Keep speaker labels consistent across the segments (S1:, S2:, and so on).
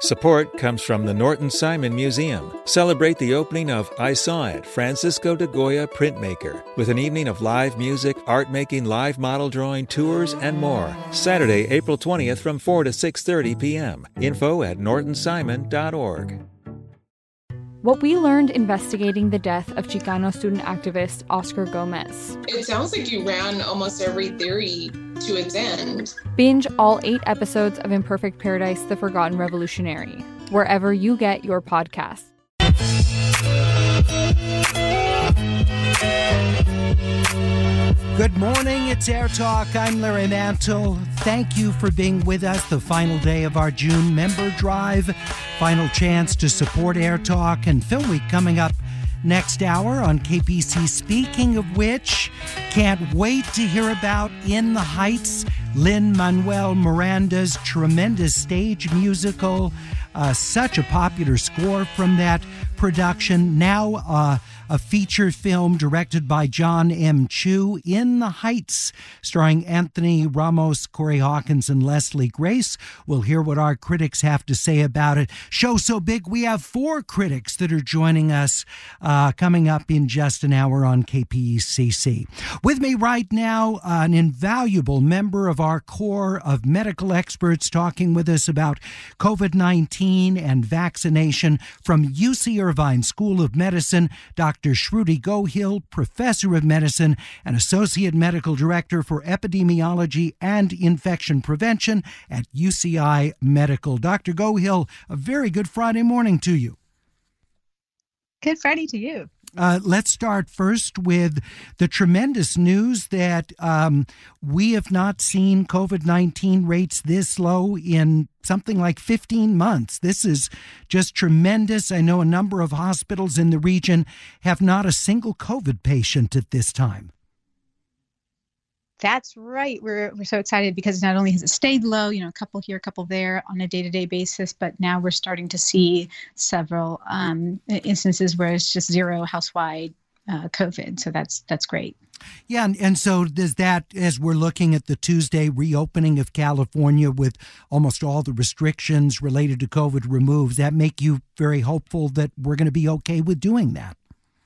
S1: Support comes from the Norton Simon Museum. Celebrate the opening of I Saw It, Francisco de Goya Printmaker, with an evening of live music, art making, live model drawing, tours, and more. Saturday, April 20th from 4 to 6:30 p.m. Info at nortonsimon.org.
S2: What we learned investigating the death of Chicano student activist Oscar Gomez.
S3: It sounds like you ran almost every theory to its end.
S2: Binge all 8 episodes of Imperfect Paradise: The Forgotten Revolutionary, wherever you get your podcasts.
S4: Good morning, it's Air Talk. I'm Larry Mantle. Thank you for being with us the final day of our June member drive. Final chance to support Air Talk and Film Week coming up next hour on KPC. Speaking of which, can't wait to hear about In the Heights, Lin-Manuel Miranda's tremendous stage musical. Such a popular score from that production. Now a feature film directed by John M. Chu, In the Heights, starring Anthony Ramos, Corey Hawkins, and Leslie Grace. We'll hear what our critics have to say about it. Show so big, we have 4 critics that are joining us coming up in just an hour on KPCC. With me right now, an invaluable member of our core of medical experts talking with us about COVID-19 and vaccination from UC Irvine School of Medicine, Dr. Shruti Gohil, Professor of Medicine and Associate Medical Director for Epidemiology and Infection Prevention at UCI Medical. Dr. Gohil, a very good Friday morning to you.
S5: Good Friday to you.
S4: Let's start first with the tremendous news that we have not seen COVID-19 rates this low in something like 15 months. This is just tremendous. I know a number of hospitals in the region have not a single COVID patient at this time.
S5: That's right. We're so excited because not only has it stayed low, a couple here, a couple there on a day-to-day basis, but now we're starting to see several instances where it's just zero house-wide COVID. So that's great.
S4: Yeah, and so does that, as we're looking at the Tuesday reopening of California with almost all the restrictions related to COVID removed, that make you very hopeful that we're going to be okay with doing that?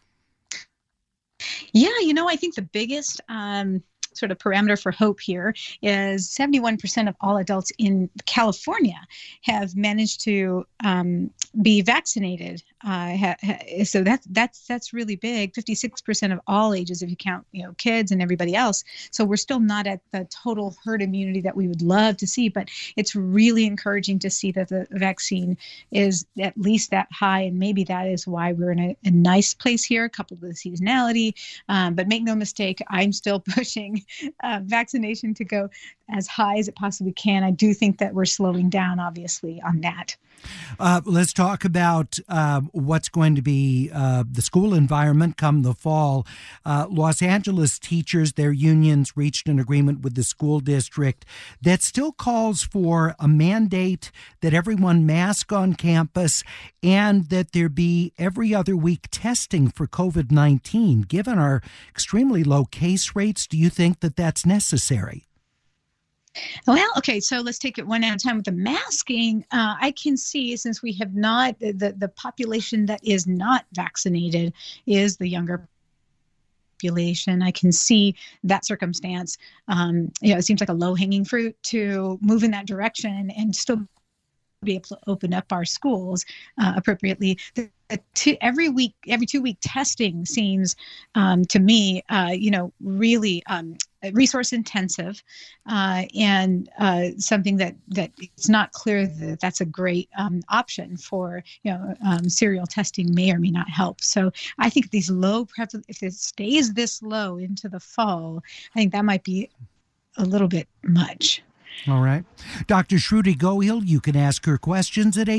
S5: Yeah, I think the biggest sort of parameter for hope here is 71% of all adults in California have managed to be vaccinated. So that's really big. 56% of all ages, if you count kids and everybody else. So we're still not at the total herd immunity that we would love to see, but it's really encouraging to see that the vaccine is at least that high, and maybe that is why we're in a nice place here, coupled with seasonality. But make no mistake, I'm still pushing vaccination to go as high as it possibly can. I do think that we're slowing down, obviously, on that.
S4: Let's talk about what's going to be the school environment come the fall. Los Angeles teachers, their unions, reached an agreement with the school district that still calls for a mandate that everyone mask on campus and that there be every other week testing for COVID-19. Given our extremely low case rates, do you think that that's necessary?
S5: Well, okay, so let's take it one at a time with the masking. I can see, since we have not, the population that is not vaccinated is the younger population. I can see that circumstance. It seems like a low-hanging fruit to move in that direction and still be able to open up our schools appropriately. Every 2-week testing seems to me, really resource intensive and something that it's not clear that that's a great option for, serial testing may or may not help. So I think these if it stays this low into the fall, I think that might be a little bit much.
S4: All right. Dr. Shruti Gohil, you can ask her questions at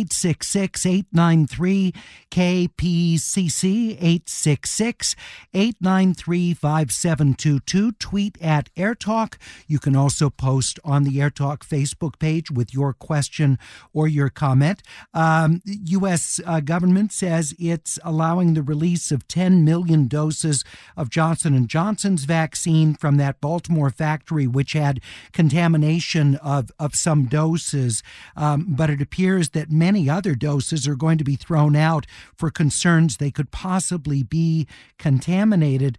S4: 866-893-KPCC, 866-893-5722. Tweet at AirTalk. You can also post on the AirTalk Facebook page with your question or your comment. U.S. government says it's allowing the release of 10 million doses of Johnson & Johnson's vaccine from that Baltimore factory, which had contamination production of some doses, but it appears that many other doses are going to be thrown out for concerns they could possibly be contaminated.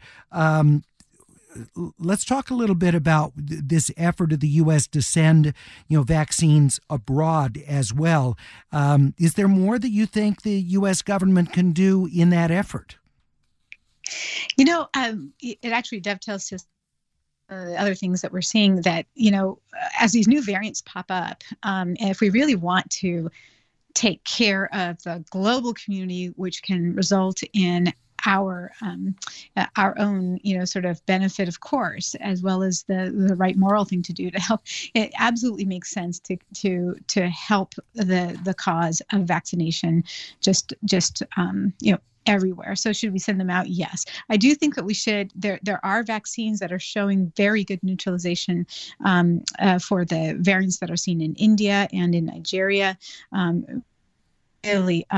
S4: Let's talk a little bit about this effort of the U.S. to send, vaccines abroad as well. Is there more that you think the U.S. government can do in that effort?
S5: It actually dovetails to other things that we're seeing that, as these new variants pop up, and if we really want to take care of the global community, which can result in our own, sort of benefit, of course, as well as the right moral thing to do to help. It absolutely makes sense to help the cause of vaccination, just everywhere. So should we send them out? Yes. I do think that we should. There are vaccines that are showing very good neutralization for the variants that are seen in India and in Nigeria. Namely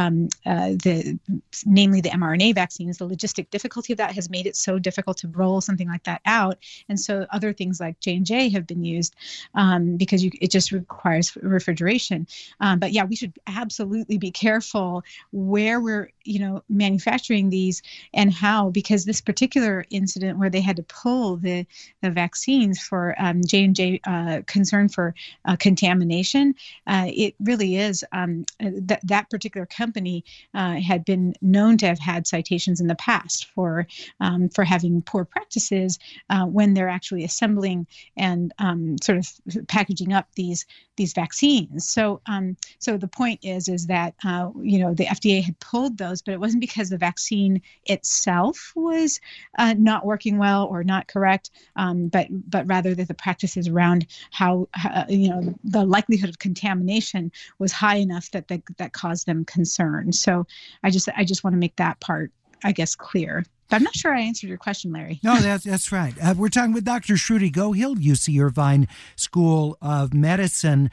S5: the mRNA vaccines. The logistic difficulty of that has made it so difficult to roll something like that out, and so other things like J&J have been used because it just requires refrigeration. But yeah, we should absolutely be careful where we're manufacturing these and how, because this particular incident where they had to pull the vaccines for J&J concern for contamination, it really is that particular company had been known to have had citations in the past for having poor practices when they're actually assembling and sort of packaging up these vaccines. So the point is that the FDA had pulled those, but it wasn't because the vaccine itself was not working well or not correct, but rather that the practices around how the likelihood of contamination was high enough that caused them concern. So I just want to make that part, I guess, clear. But I'm not sure I answered your question, Larry.
S4: No, that's right. We're talking with Dr. Shruti Gohill, UC Irvine School of Medicine.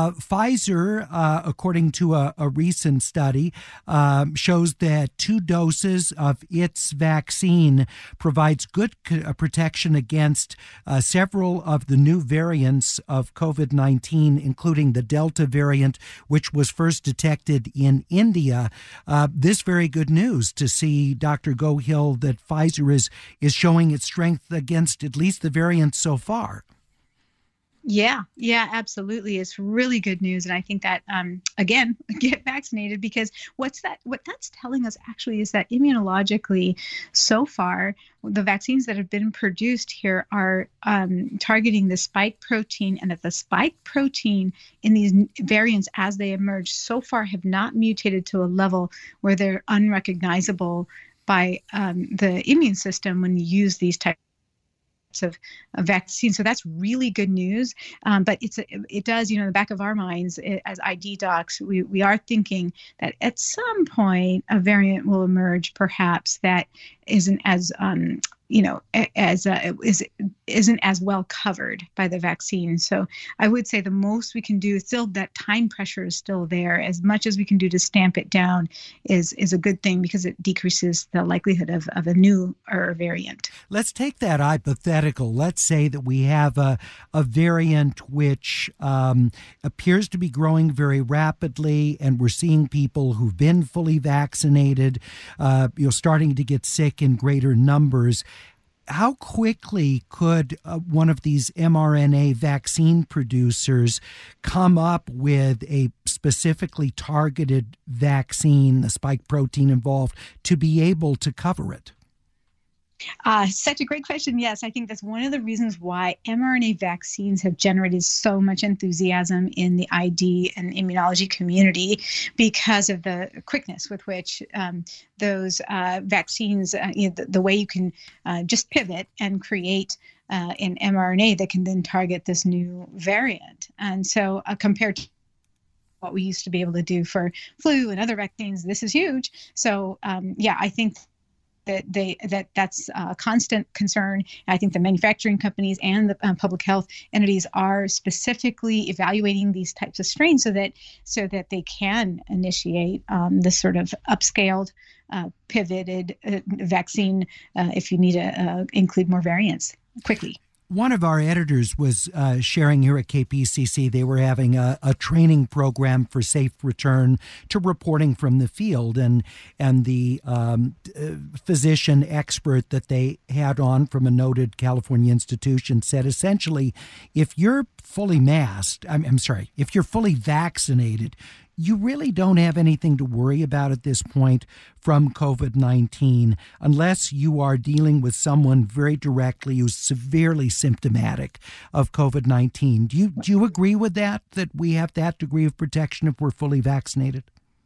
S4: Pfizer, according to a recent study, shows that 2 doses of its vaccine provides good protection against several of the new variants of COVID-19, including the Delta variant, which was first detected in India. This very good news to see, Dr. Gohill, that Pfizer is showing its strength against at least the variants so far.
S5: Yeah, absolutely. It's really good news. And I think that, again, get vaccinated, because what that's telling us actually is that immunologically, so far, the vaccines that have been produced here are targeting the spike protein, and that the spike protein in these variants as they emerge so far have not mutated to a level where they're unrecognizable by the immune system when you use these types of vaccines. So that's really good news. But it does, in the back of our minds as ID docs, we are thinking that at some point a variant will emerge, perhaps, that isn't as isn't as well covered by the vaccine. So I would say the most we can do, still that time pressure is still there. As much as we can do to stamp it down is a good thing, because it decreases the likelihood of a new variant.
S4: Let's take that hypothetical. Let's say that we have a variant which appears to be growing very rapidly, and we're seeing people who've been fully vaccinated, starting to get sick in greater numbers. How quickly could one of these mRNA vaccine producers come up with a specifically targeted vaccine, the spike protein involved, to be able to cover it?
S5: Such a great question. Yes, I think that's one of the reasons why mRNA vaccines have generated so much enthusiasm in the ID and immunology community, because of the quickness with which those vaccines, the way you can just pivot and create an mRNA that can then target this new variant. And so compared to what we used to be able to do for flu and other vaccines, this is huge. So I think that's a constant concern. I think the manufacturing companies and the public health entities are specifically evaluating these types of strains so that they can initiate this sort of upscaled, pivoted vaccine if you need to include more variants quickly.
S4: One of our editors was sharing here at KPCC. They were having a training program for safe return to reporting from the field, and the physician expert that they had on from a noted California institution said essentially, if you're fully masked, if you're fully vaccinated, you really don't have anything to worry about at this point from COVID-19 unless you are dealing with someone very directly who's severely symptomatic of COVID-19. Do you agree with that we have that degree of protection if we're fully vaccinated?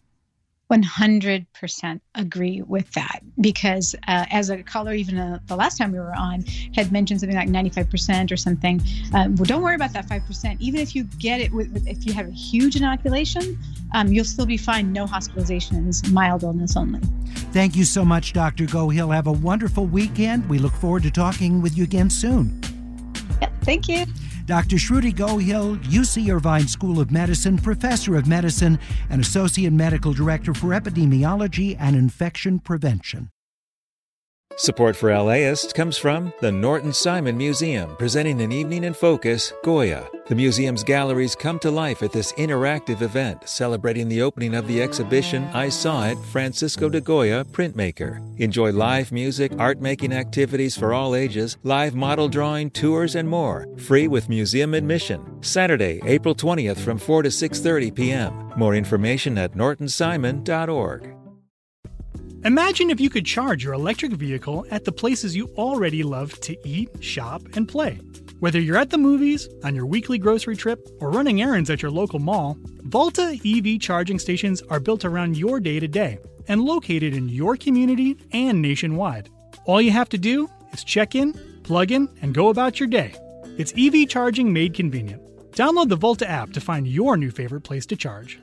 S5: 100% agree with that, because as a caller, even the last time we were on, had mentioned something like 95% or something. Well, don't worry about that 5%. Even if you get it, if you have a huge inoculation, you'll still be fine. No hospitalizations, mild illness only.
S4: Thank you so much, Dr. Gohill. Have a wonderful weekend. We look forward to talking with you again soon.
S5: Yeah, thank you.
S4: Dr. Shruti Gohill, UC Irvine School of Medicine, Professor of Medicine, and Associate Medical Director for Epidemiology and Infection Prevention.
S1: Support for LAist comes from the Norton Simon Museum, presenting an evening in focus, Goya. The museum's galleries come to life at this interactive event, celebrating the opening of the exhibition I Saw It, Francisco de Goya, Printmaker. Enjoy live music, art-making activities for all ages, live model drawing, tours, and more. Free with museum admission. Saturday, April 20th from 4 to 6:30 p.m. More information at nortonsimon.org.
S6: Imagine if you could charge your electric vehicle at the places you already love to eat, shop, and play. Whether you're at the movies, on your weekly grocery trip, or running errands at your local mall, Volta EV charging stations are built around your day-to-day and located in your community and nationwide. All you have to do is check in, plug in, and go about your day. It's EV charging made convenient. Download the Volta app to find your new favorite place to charge.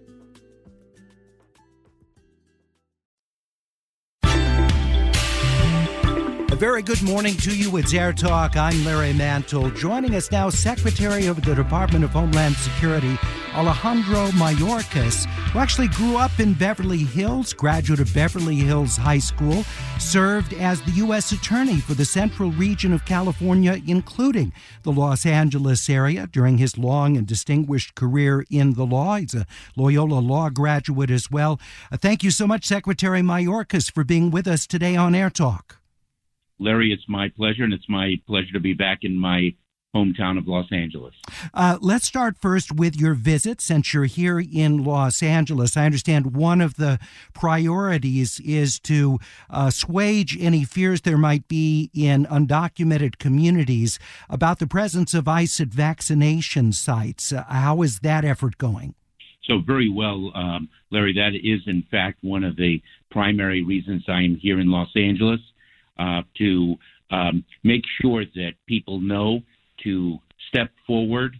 S4: A very good morning to you. It's Air Talk. I'm Larry Mantle. Joining us now, Secretary of the Department of Homeland Security, Alejandro Mayorkas, who actually grew up in Beverly Hills, graduate of Beverly Hills High School, served as the U.S. Attorney for the Central Region of California, including the Los Angeles area, during his long and distinguished career in the law. He's a Loyola Law graduate as well. Thank you so much, Secretary Mayorkas, for being with us today on Air Talk.
S7: Larry, it's my pleasure, and it's my pleasure to be back in my hometown of Los Angeles.
S4: Let's start first with your visit, since you're here in Los Angeles. I understand one of the priorities is to assuage any fears there might be in undocumented communities about the presence of ICE at vaccination sites. How is that effort going?
S7: So very well, Larry, that is in fact one of the primary reasons I am here in Los Angeles. To make sure that people know to step forward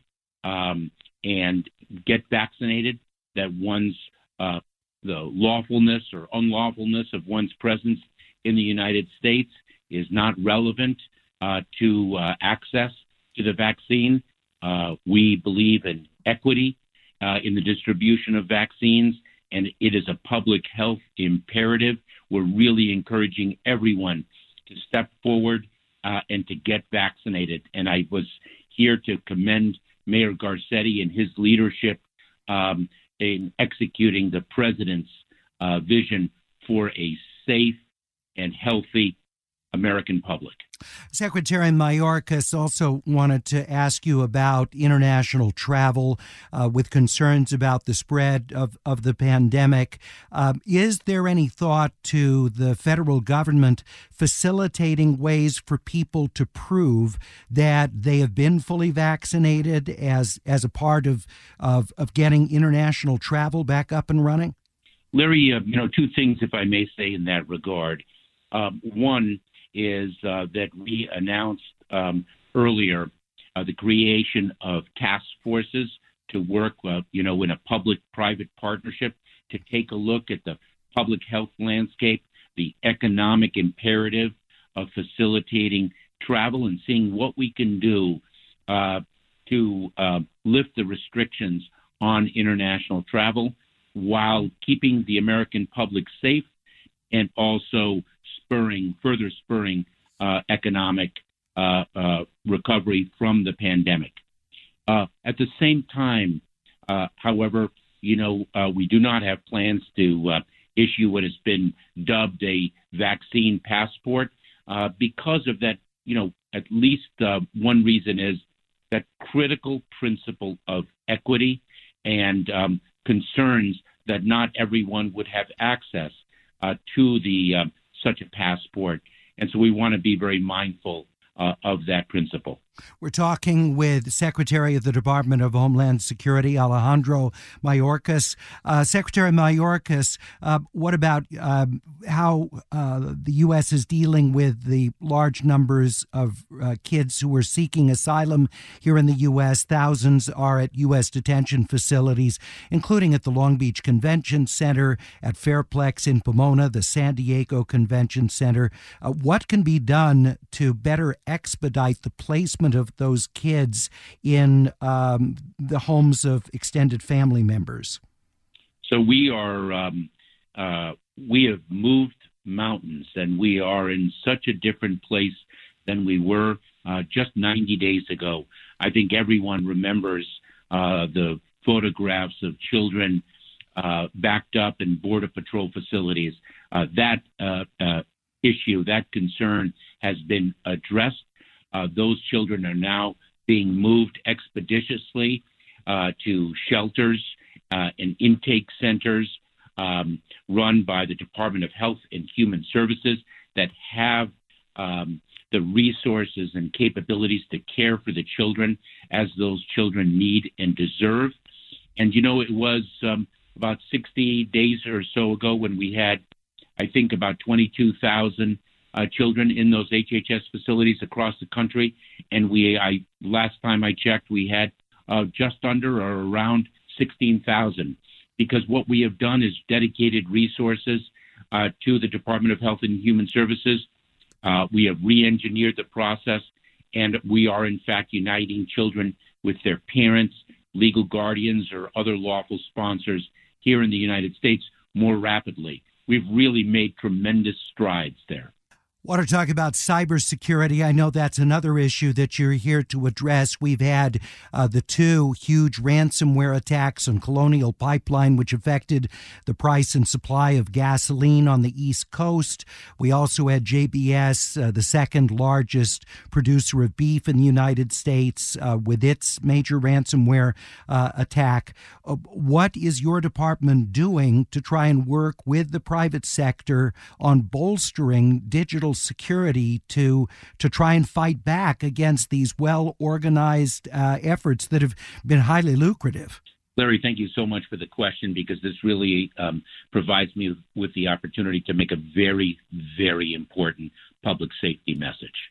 S7: and get vaccinated, that one's the lawfulness or unlawfulness of one's presence in the United States is not relevant to access to the vaccine. We believe in equity in the distribution of vaccines, and it is a public health imperative. We're really encouraging everyone to step forward and to get vaccinated. And I was here to commend Mayor Garcetti and his leadership in executing the president's vision for a safe and healthy American public.
S4: Secretary Mayorkas also wanted to ask you about international travel with concerns about the spread of the pandemic. Is there any thought to the federal government facilitating ways for people to prove that they have been fully vaccinated as a part of getting international travel back up and running?
S7: Larry, two things, if I may say, in that regard. One is that we announced earlier the creation of task forces to work, in a public-private partnership to take a look at the public health landscape, the economic imperative of facilitating travel, and seeing what we can do to lift the restrictions on international travel while keeping the American public safe and also further spurring economic recovery from the pandemic. At the same time, however, we do not have plans to issue what has been dubbed a vaccine passport because of that. At least one reason is that critical principle of equity and concerns that not everyone would have access to the such a passport, and so we want to be very mindful of that principle.
S4: We're talking with Secretary of the Department of Homeland Security, Alejandro Mayorkas. Secretary Mayorkas, what about how the U.S. is dealing with the large numbers of kids who are seeking asylum here in the U.S.? Thousands are at U.S. detention facilities, including at the Long Beach Convention Center, at Fairplex in Pomona, the San Diego Convention Center. What can be done to better expedite the placement of those kids in the homes of extended family members?
S7: So we have moved mountains, and we are in such a different place than we were just 90 days ago. I think everyone remembers the photographs of children backed up in Border Patrol facilities. That issue, that concern has been addressed. Those children are now being moved expeditiously to shelters and intake centers run by the Department of Health and Human Services that have the resources and capabilities to care for the children as those children need and deserve. And, it was about 60 days or so ago when we had, I think, about 22,000 children in those HHS facilities across the country, and last time I checked, we had just under or around 16,000. Because what we have done is dedicated resources to the Department of Health and Human Services. We have re-engineered the process, and we are in fact uniting children with their parents, legal guardians, or other lawful sponsors here in the United States more rapidly. We've really made tremendous strides there.
S4: Want to talk about cybersecurity? I know that's another issue that you're here to address. We've had the two huge ransomware attacks on Colonial Pipeline, which affected the price and supply of gasoline on the East Coast. We also had JBS, the second largest producer of beef in the United States, with its major ransomware attack. What is your department doing to try and work with the private sector on bolstering digital security to try and fight back against these well-organized efforts that have been highly lucrative?
S7: Larry, thank you so much for the question, because this really provides me with the opportunity to make a very, very important public safety message.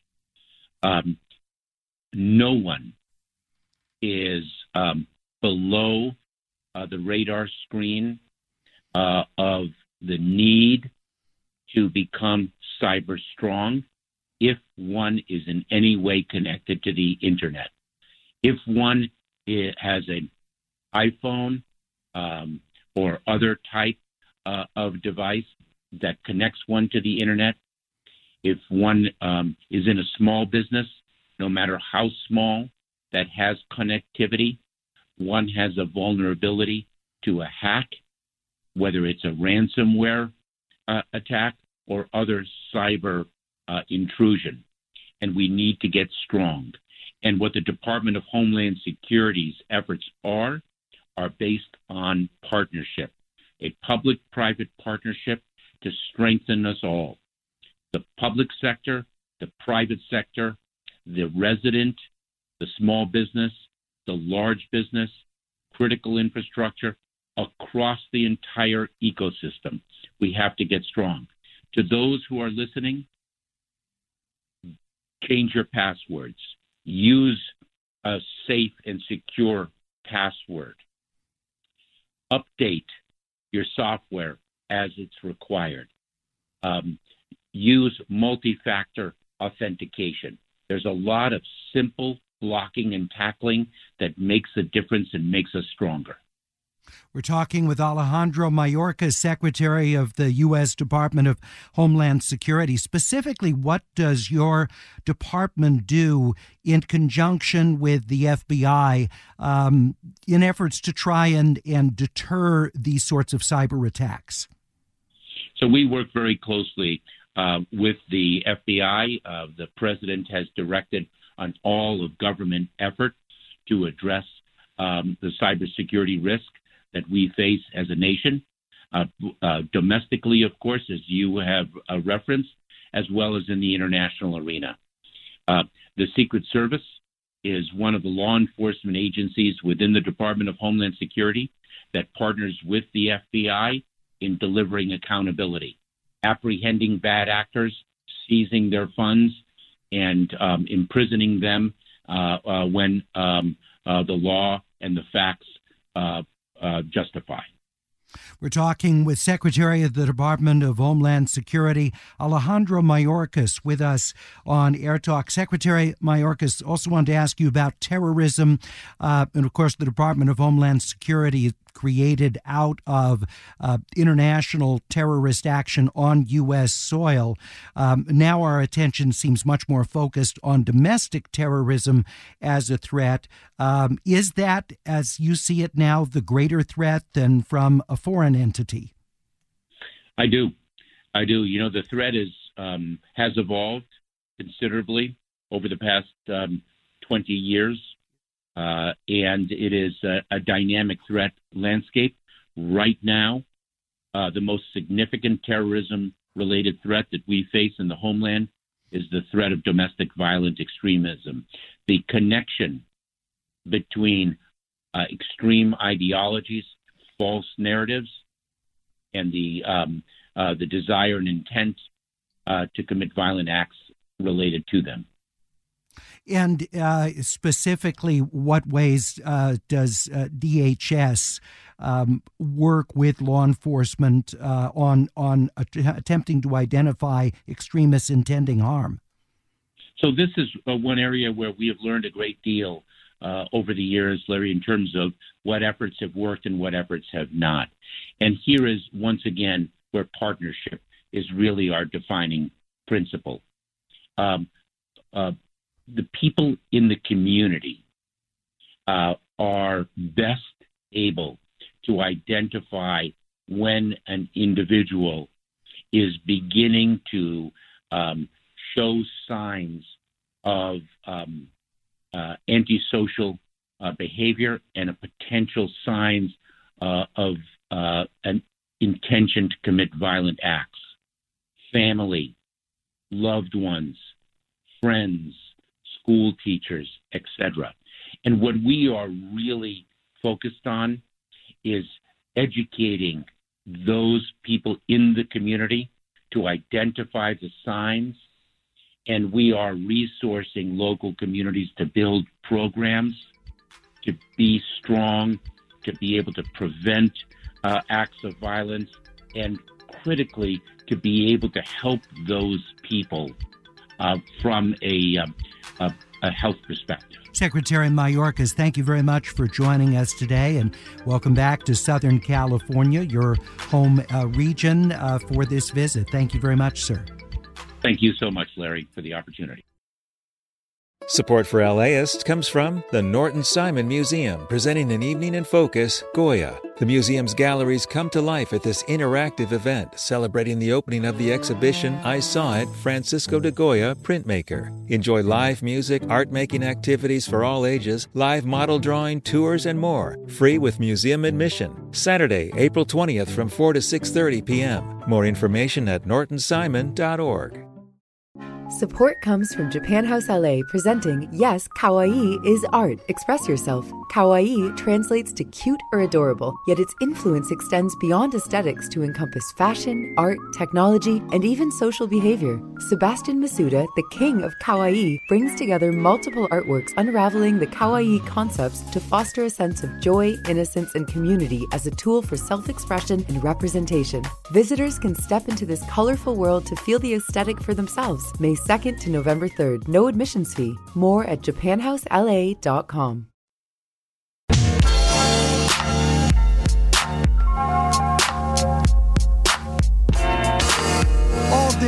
S7: No one is below the radar screen of the need to become cyber strong if one is in any way connected to the internet. If one has an iPhone or other type of device that connects one to the internet, if one is in a small business, no matter how small, that has connectivity, one has a vulnerability to a hack, whether it's a ransomware attack or other cyber intrusion. And we need to get strong. And what the Department of Homeland Security's efforts are based on partnership, a public-private partnership to strengthen us all. The public sector, the private sector, the resident, the small business, the large business, critical infrastructure, across the entire ecosystem. We have to get strong. To those who are listening, change your passwords. Use a safe and secure password. Update your software as it's required. Use multi-factor authentication. There's a lot of simple blocking and tackling that makes a difference and makes us stronger.
S4: We're talking with Alejandro Mayorkas, Secretary of the U.S. Department of Homeland Security. Specifically, what does your department do in conjunction with the FBI in efforts to try and deter these sorts of cyber attacks?
S7: So we work very closely with the FBI. The president has directed on all of government efforts to address the cybersecurity risk that we face as a nation, domestically, of course, as you have referenced, as well as in the international arena. The Secret Service is one of the law enforcement agencies within the Department of Homeland Security that partners with the FBI in delivering accountability, apprehending bad actors, seizing their funds, and imprisoning them when the law and the facts justify.
S4: We're talking with Secretary of the Department of Homeland Security, Alejandro Mayorkas, with us on Air Talk. Secretary Mayorkas, also wanted to ask you about terrorism. And, of course, the Department of Homeland Security created out of international terrorist action on U.S. soil. Now our attention seems much more focused on domestic terrorism as a threat. Is that, as you see it now, the greater threat than from a foreign entity?
S7: I do. You know, the threat has evolved considerably over the past 20 years. And it is a dynamic threat landscape. Right now, the most significant terrorism-related threat that we face in the homeland is the threat of domestic violent extremism. The connection between extreme ideologies, false narratives, and the desire and intent to commit violent acts related to them.
S4: And specifically, what ways does DHS work with law enforcement on attempting to identify extremists intending harm?
S7: So this is one area where we have learned a great deal over the years, Larry, in terms of what efforts have worked and what efforts have not. And here is, once again, where partnership is really our defining principle. The people in the community are best able to identify when an individual is beginning to show signs of antisocial behavior and a potential signs of an intention to commit violent acts. Family, loved ones, friends, school teachers, etc. And what we are really focused on is educating those people in the community to identify the signs, and we are resourcing local communities to build programs, to be strong, to be able to prevent acts of violence, and critically, to be able to help those people from a health perspective.
S4: Secretary Mayorkas, thank you very much for joining us today, and welcome back to Southern California, your home region, for this visit. Thank you very much, sir.
S7: Thank you so much, Larry, for the opportunity.
S1: Support for LAist comes from the Norton Simon Museum, presenting an evening in focus, Goya. The museum's galleries come to life at this interactive event, celebrating the opening of the exhibition I Saw It, Francisco de Goya, Printmaker. Enjoy live music, art-making activities for all ages, live model drawing, tours, and more. Free with museum admission. Saturday, April 20th from 4 to 6:30 p.m. More information at nortonsimon.org.
S8: Support comes from Japan House LA, presenting Yes, Kawaii is Art. Express yourself. Kawaii translates to cute or adorable, yet its influence extends beyond aesthetics to encompass fashion, art, technology, and even social behavior. Sebastian Masuda, the king of Kawaii, brings together multiple artworks unraveling the Kawaii concepts to foster a sense of joy, innocence, and community as a tool for self-expression and representation. Visitors can step into this colorful world to feel the aesthetic for themselves. May 2nd to November 3rd. No admissions fee. More at japanhousela.com.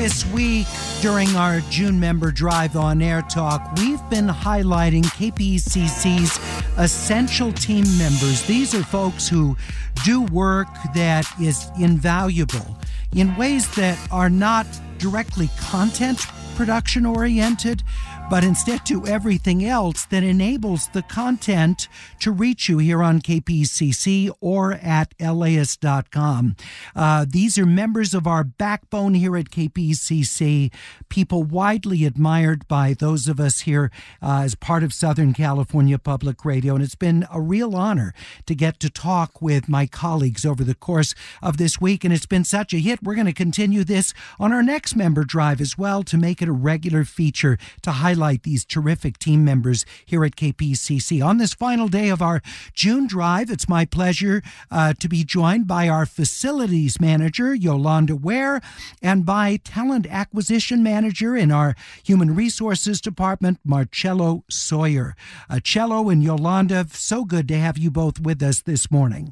S4: This week, during our June Member Drive on Air Talk, we've been highlighting KPCC's essential team members. These are folks who do work that is invaluable in ways that are not directly content production oriented, but instead do everything else that enables the content to reach you here on KPCC or at LAist.com. These are members of our backbone here at KPCC, people widely admired by those of us here as part of Southern California Public Radio. And it's been a real honor to get to talk with my colleagues over the course of this week. And it's been such a hit. We're going to continue this on our next member drive as well to make it a regular feature to highlight these terrific team members here at KPCC. On this final day of our June drive, it's my pleasure to be joined by our facilities manager, Yolanda Ware, and by talent acquisition manager in our human resources department, Marcello Sawyer. Cello and Yolanda, so good to have you both with us this morning.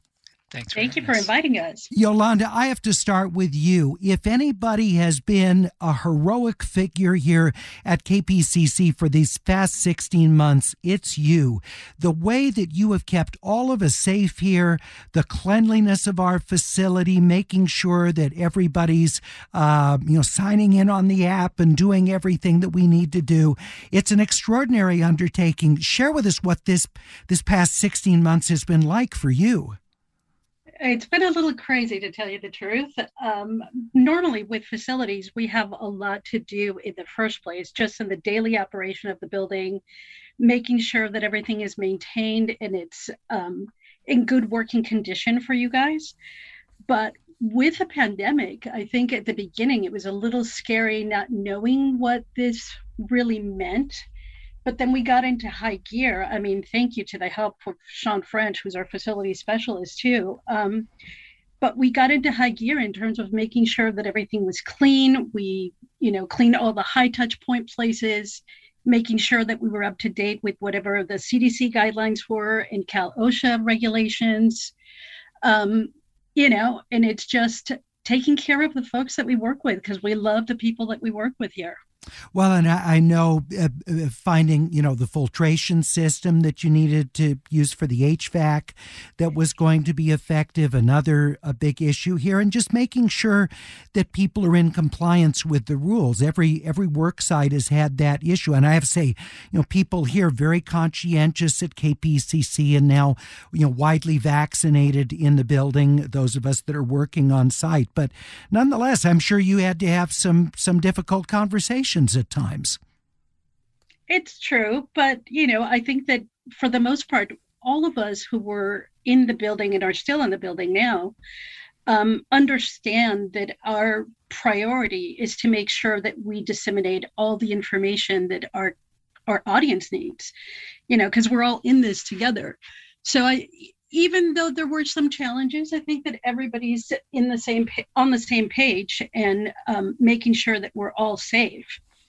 S9: Thank you for inviting us.
S4: Yolanda, I have to start with you. If anybody has been a heroic figure here at KPCC for these past 16 months, it's you. The way that you have kept all of us safe here, the cleanliness of our facility, making sure that everybody's signing in on the app and doing everything that we need to do. It's an extraordinary undertaking. Share with us what this past 16 months has been like for you.
S9: It's been a little crazy, to tell you the truth. Normally with facilities, we have a lot to do in the first place, just in the daily operation of the building, making sure that everything is maintained and it's in good working condition for you guys. But with the pandemic, I think at the beginning, it was a little scary not knowing what this really meant. But then we got into high gear. I mean, thank you to the help of Sean French, who's our facility specialist too. But we got into high gear in terms of making sure that everything was clean. We, cleaned all the high touch point places, making sure that we were up to date with whatever the CDC guidelines were and Cal OSHA regulations, and it's just taking care of the folks that we work with because we love the people that we work with here.
S4: Well, and I know finding, the filtration system that you needed to use for the HVAC that was going to be effective, a big issue here, and just making sure that people are in compliance with the rules. Every work site has had that issue. And I have to say, people here very conscientious at KPCC and now, widely vaccinated in the building, those of us that are working on site. But nonetheless, I'm sure you had to have some difficult conversations at times.
S9: It's true, but I think that for the most part, all of us who were in the building and are still in the building now understand that our priority is to make sure that we disseminate all the information that our audience needs, because we're all in this together. So even though there were some challenges, I think that everybody's on the same page and making sure that we're all safe.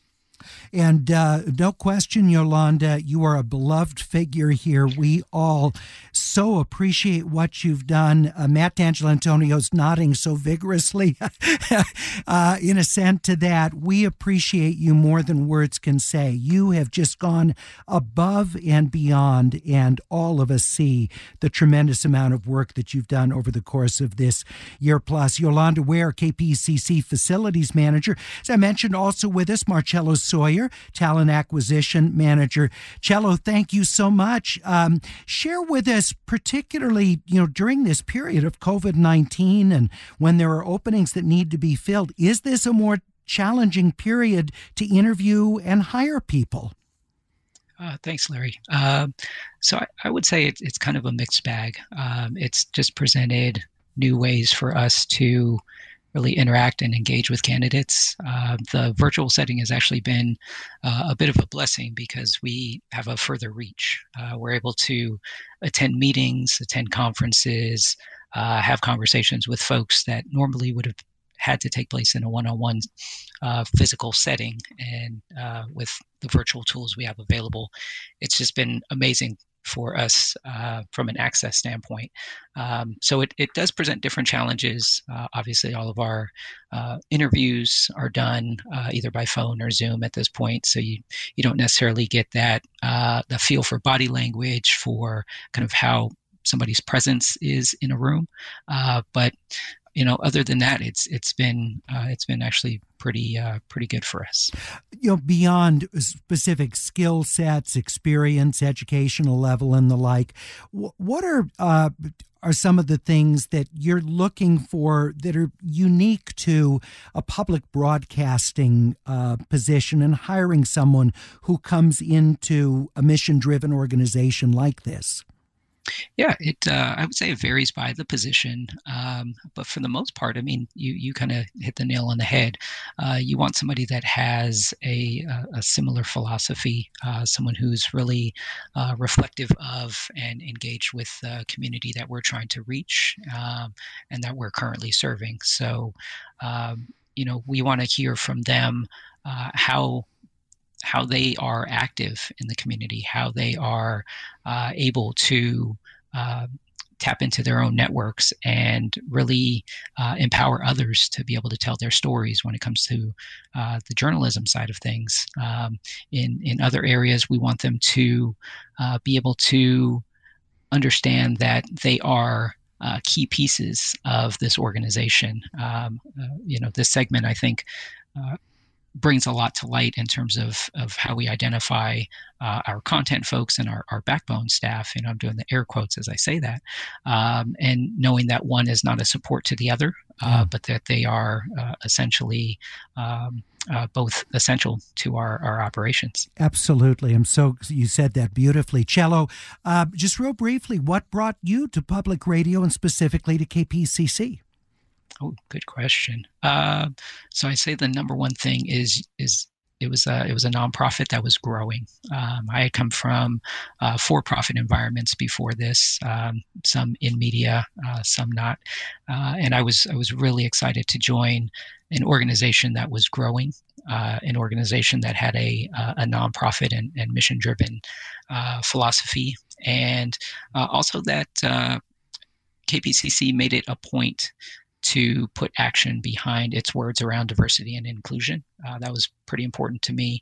S4: And no question, Yolanda, you are a beloved figure here. We all so appreciate what you've done. Matt D'Angelantonio's nodding so vigorously in assent to that. We appreciate you more than words can say. You have just gone above and beyond, and all of us see the tremendous amount of work that you've done over the course of this year plus. Yolanda Ware, KPCC Facilities Manager. As I mentioned, also with us, Marcello Sawyer, Talent Acquisition Manager. Cello, thank you so much. Share with us, particularly, during this period of COVID-19 and when there are openings that need to be filled, is this a more challenging period to interview and hire people?
S10: Thanks, Larry. So I would say it's kind of a mixed bag. It's just presented new ways for us to really interact and engage with candidates. The virtual setting has actually been a bit of a blessing because we have a further reach. We're able to attend meetings, attend conferences, have conversations with folks that normally would have had to take place in a one-on-one physical setting. And with the virtual tools we have available, it's just been amazing for us from an access standpoint. So it does present different challenges. Obviously, all of our interviews are done either by phone or Zoom at this point, so you don't necessarily get that the feel for body language, for kind of how somebody's presence is in a room. But other than that, it's been actually pretty good for us.
S4: Beyond specific skill sets, experience, educational level, and the like, what are some of the things that you're looking for that are unique to a public broadcasting position and hiring someone who comes into a mission-driven organization like this?
S10: Yeah, I would say it varies by the position, but for the most part, I mean, you kind of hit the nail on the head. You want somebody that has a similar philosophy, someone who's really reflective of and engaged with the community that we're trying to reach and that we're currently serving. So, we want to hear from them how they are active in the community, how they are able to tap into their own networks and really empower others to be able to tell their stories when it comes to the journalism side of things. In other areas, we want them to be able to understand that they are key pieces of this organization. This segment, I think, brings a lot to light in terms of how we identify our content folks and our backbone staff. I'm doing the air quotes as I say that, and knowing that one is not a support to the other, but that they are essentially both essential to our operations.
S4: Absolutely. You said that beautifully. Cello, just real briefly, what brought you to public radio and specifically to KPCC?
S10: Oh, good question. So I say the number one thing is it was a nonprofit that was growing. I had come from for-profit environments before this, some in media, some not, and I was really excited to join an organization that was growing, an organization that had a nonprofit and mission-driven philosophy, and also that KPCC made it a point to put action behind its words around diversity and inclusion. That was pretty important to me.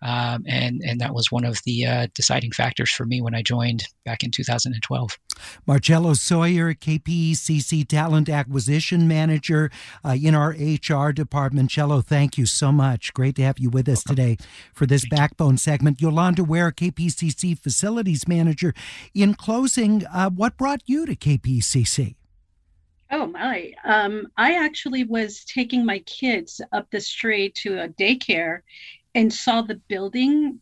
S10: And that was one of the deciding factors for me when I joined back in 2012.
S4: Marcello Sawyer, KPCC Talent Acquisition Manager in our HR department. Cello, thank you so much. Great to have you with us today for this Backbone segment. Yolanda Ware, KPCC Facilities Manager. In closing, what brought you to KPCC?
S9: Oh my. I actually was taking my kids up the street to a daycare and saw the building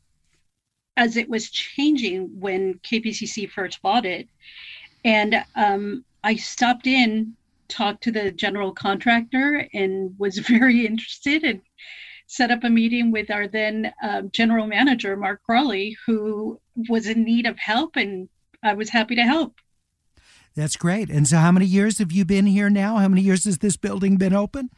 S9: as it was changing when KPCC first bought it. And I stopped in, talked to the general contractor, and was very interested and set up a meeting with our then general manager, Mark Crawley, who was in need of help, and I was happy to help.
S4: That's great. And so how many years have you been here now? How many years has this building been open?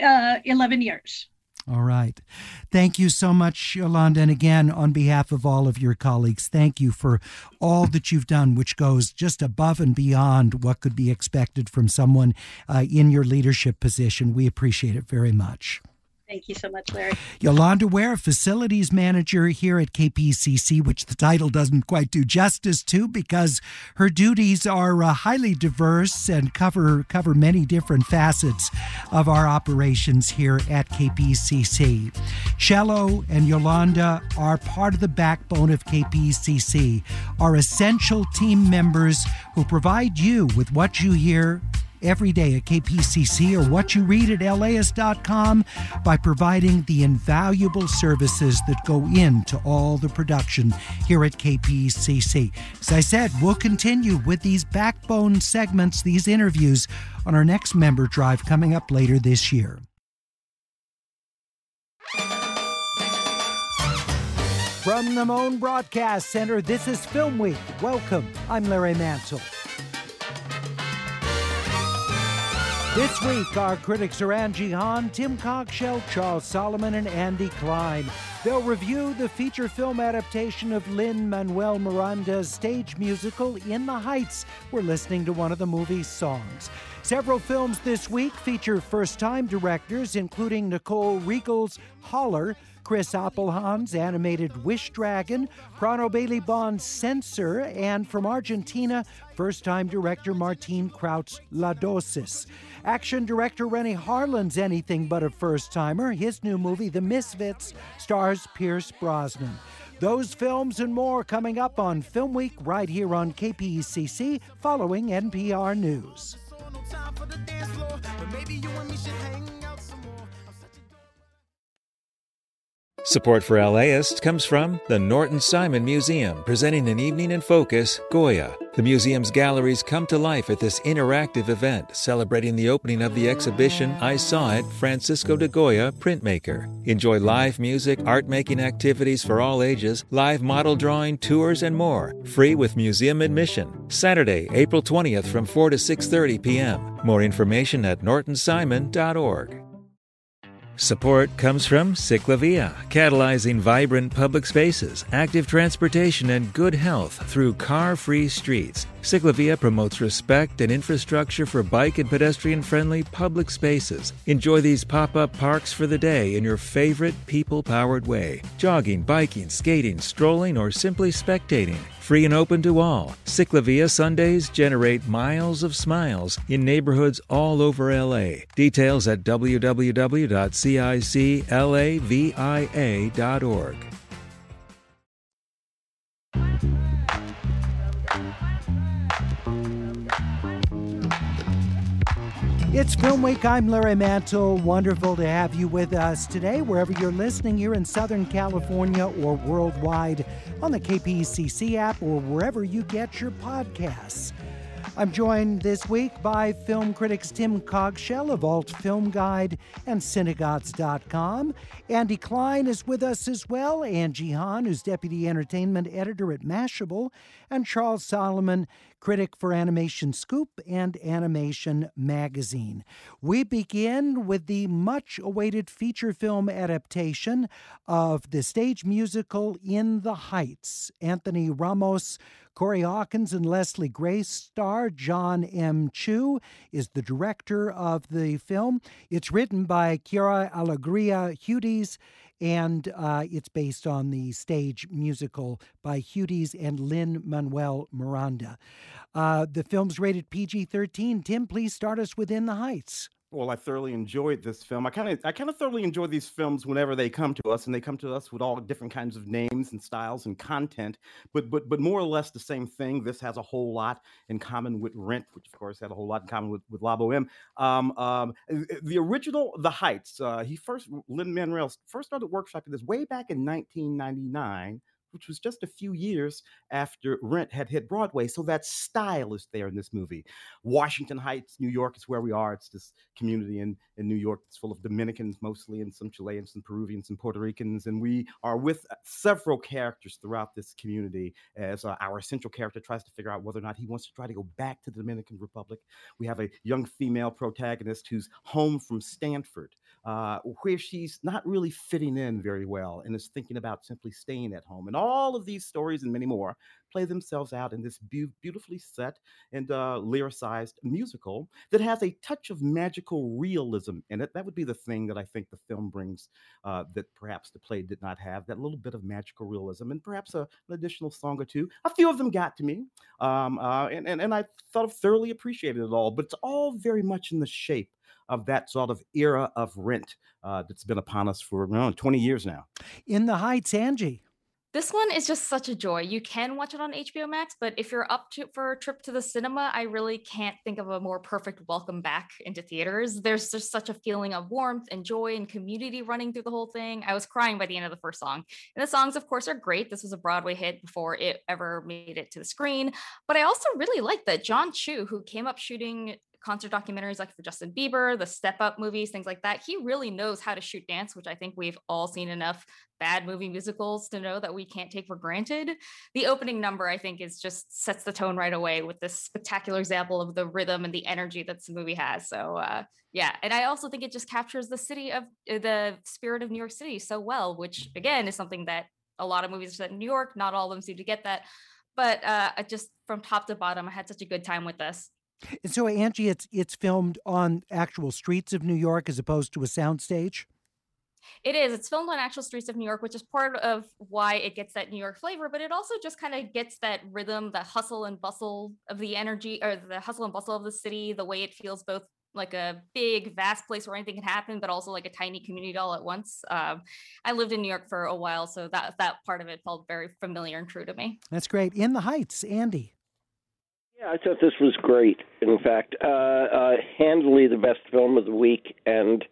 S9: 11 years.
S4: All right. Thank you so much, Yolanda. And again, on behalf of all of your colleagues, thank you for all that you've done, which goes just above and beyond what could be expected from someone in your leadership position. We appreciate it very much.
S9: Thank you so much, Larry.
S4: Yolanda Ware, Facilities Manager here at KPCC, which the title doesn't quite do justice to because her duties are highly diverse and cover many different facets of our operations here at KPCC. Cello and Yolanda are part of the backbone of KPCC, are essential team members who provide you with what you hear every day at KPCC or what you read at LAist.com by providing the invaluable services that go into all the production here at KPCC. As I said, we'll continue with these backbone segments, these interviews, on our next member drive coming up later this year. From the Moan Broadcast Center, this is Film Week. Welcome. I'm Larry Mantle. This week, our critics are Angie Hahn, Tim Cogshell, Charles Solomon, and Andy Klein. They'll review the feature film adaptation of Lin-Manuel Miranda's stage musical, In the Heights. We're listening to one of the movie's songs. Several films this week feature first-time directors, including Nicole Riegel's Holler, Chris Appelhahn's animated Wish Dragon, Prano Bailey Bond's Censor, and from Argentina, first-time director Martin Kraut's La Dosis. Action director Rennie Harlin's anything but a first-timer. His new movie, The Misfits, stars Pierce Brosnan. Those films and more coming up on Film Week right here on KPECC following NPR News.
S1: Support for LAist comes from the Norton Simon Museum, presenting an evening in focus, Goya. The museum's galleries come to life at this interactive event, celebrating the opening of the exhibition I Saw It, Francisco de Goya, Printmaker. Enjoy live music, art-making activities for all ages, live model drawing, tours, and more. Free with museum admission. Saturday, April 20th from 4 to 6:30 p.m. More information at nortonsimon.org. Support comes from Ciclavia, catalyzing vibrant public spaces, active transportation, and good health through car-free streets. Ciclavia promotes respect and infrastructure for bike and pedestrian-friendly public spaces. Enjoy these pop-up parks for the day in your favorite people-powered way. Jogging, biking, skating, strolling, or simply spectating. Free and open to all. Ciclavia Sundays generate miles of smiles in neighborhoods all over LA. Details at www.ciclavia.org.
S4: It's Film Week. I'm Larry Mantle. Wonderful to have you with us today, wherever you're listening here in Southern California or worldwide on the KPECC app or wherever you get your podcasts. I'm joined this week by film critics Tim Cogshell of Alt Film Guide and Cinegods.com. Andy Klein is with us as well. Angie Hahn, who's Deputy Entertainment Editor at Mashable, and Charles Solomon, critic for Animation Scoop and Animation Magazine. We begin with the much-awaited feature film adaptation of the stage musical In the Heights. Anthony Ramos, Corey Hawkins, and Leslie Grace star. John M. Chu is the director of the film. It's written by Chiara Alegria Hudes, and it's based on the stage musical by Hudes and Lin-Manuel Miranda. The film's rated PG-13. Tim, please start us with In the Heights.
S11: Well, I thoroughly enjoyed this film. I kind of thoroughly enjoy these films whenever they come to us, and they come to us with all different kinds of names and styles and content, but more or less the same thing. This has a whole lot in common with Rent, which of course had a whole lot in common with La Boheme. The original, The Heights. Lin-Manuel first started workshopping this way back in 1999. Which was just a few years after Rent had hit Broadway. So that style is there in this movie. Washington Heights, New York is where we are. It's this community in New York that's full of Dominicans mostly, and some Chileans, some Peruvians, and Puerto Ricans. And we are with several characters throughout this community as our central character tries to figure out whether or not he wants to try to go back to the Dominican Republic. We have a young female protagonist who's home from Stanford, where she's not really fitting in very well and is thinking about simply staying at home. And all of these stories and many more play themselves out in this beautifully set and lyricized musical that has a touch of magical realism in it. That would be the thing that I think the film brings that perhaps the play did not have, that little bit of magical realism, and perhaps an additional song or two. A few of them got to me, and I thought of thoroughly appreciated it all, but it's all very much in the shape of that sort of era of Rent that's been upon us for 20 years now.
S4: In the Heights, Angie.
S12: This one is just such a joy. You can watch it on HBO Max, but if you're up for a trip to the cinema, I really can't think of a more perfect welcome back into theaters. There's just such a feeling of warmth and joy and community running through the whole thing. I was crying by the end of the first song. And the songs, of course, are great. This was a Broadway hit before it ever made it to the screen. But I also really like that John Chu, who came up shooting concert documentaries like for Justin Bieber, the Step Up movies, things like that. He really knows how to shoot dance, which I think we've all seen enough bad movie musicals to know that we can't take for granted. The opening number, I think, is just sets the tone right away with this spectacular example of the rhythm and the energy that the movie has. So yeah, and I also think it just captures the spirit of New York City so well, which again is something that a lot of movies are set in New York. Not all of them seem to get that, but just from top to bottom, I had such a good time with this.
S4: And so, Angie, it's filmed on actual streets of New York as opposed to a soundstage?
S12: It is. It's filmed on actual streets of New York, which is part of why it gets that New York flavor, but it also just kind of gets that rhythm, the hustle and bustle of the energy, or the hustle and bustle of the city, the way it feels both like a big, vast place where anything can happen, but also like a tiny community all at once. I lived in New York for a while, so that part of it felt very familiar and true to me.
S4: That's great. In the Heights, Andy.
S13: Yeah, I thought this was great. In fact, handily the best film of the week, and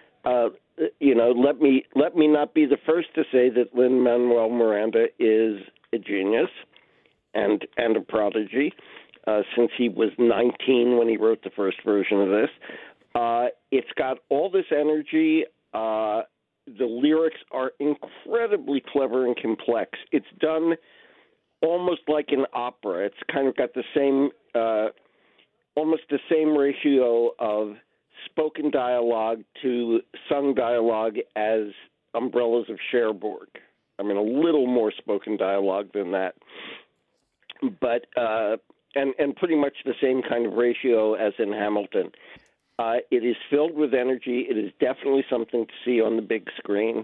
S13: let me not be the first to say that Lin-Manuel Miranda is a genius and a prodigy. Since he was 19 when he wrote the first version of this. It's got all this energy. The lyrics are incredibly clever and complex. It's done almost like an opera. It's kind of got the same, almost the same ratio of spoken dialogue to sung dialogue as Umbrellas of Cherbourg. I mean, a little more spoken dialogue than that. But... And pretty much the same kind of ratio as in Hamilton. It is filled with energy. It is definitely something to see on the big screen.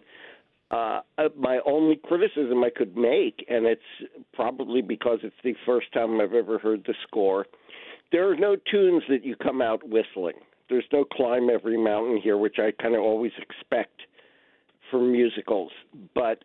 S13: My only criticism I could make, and it's probably because it's the first time I've ever heard the score, there are no tunes that you come out whistling. There's no Climb Every Mountain here, which I kind of always expect from musicals. But...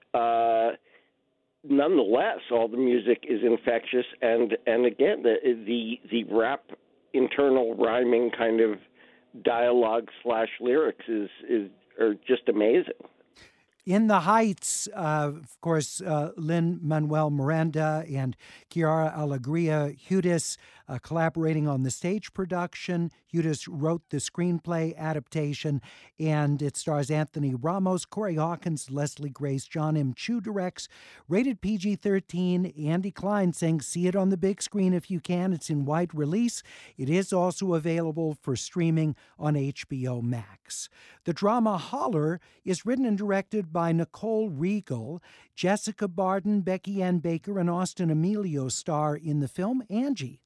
S13: nonetheless, all the music is infectious, and again, the rap, internal rhyming kind of dialogue / lyrics are just amazing.
S4: In the Heights, of course, Lin-Manuel Miranda and Chiara Alegria Hudes collaborating on the stage production. Hudes wrote the screenplay adaptation, and it stars Anthony Ramos, Corey Hawkins, Leslie Grace, John M. Chu directs. Rated PG-13. Andy Klein saying, see it on the big screen if you can. It's in wide release. It is also available for streaming on HBO Max. The drama Holler is written and directed by Nicole Riegel. Jessica Barden, Becky Ann Baker, and Austin Emilio star in the film. Angie.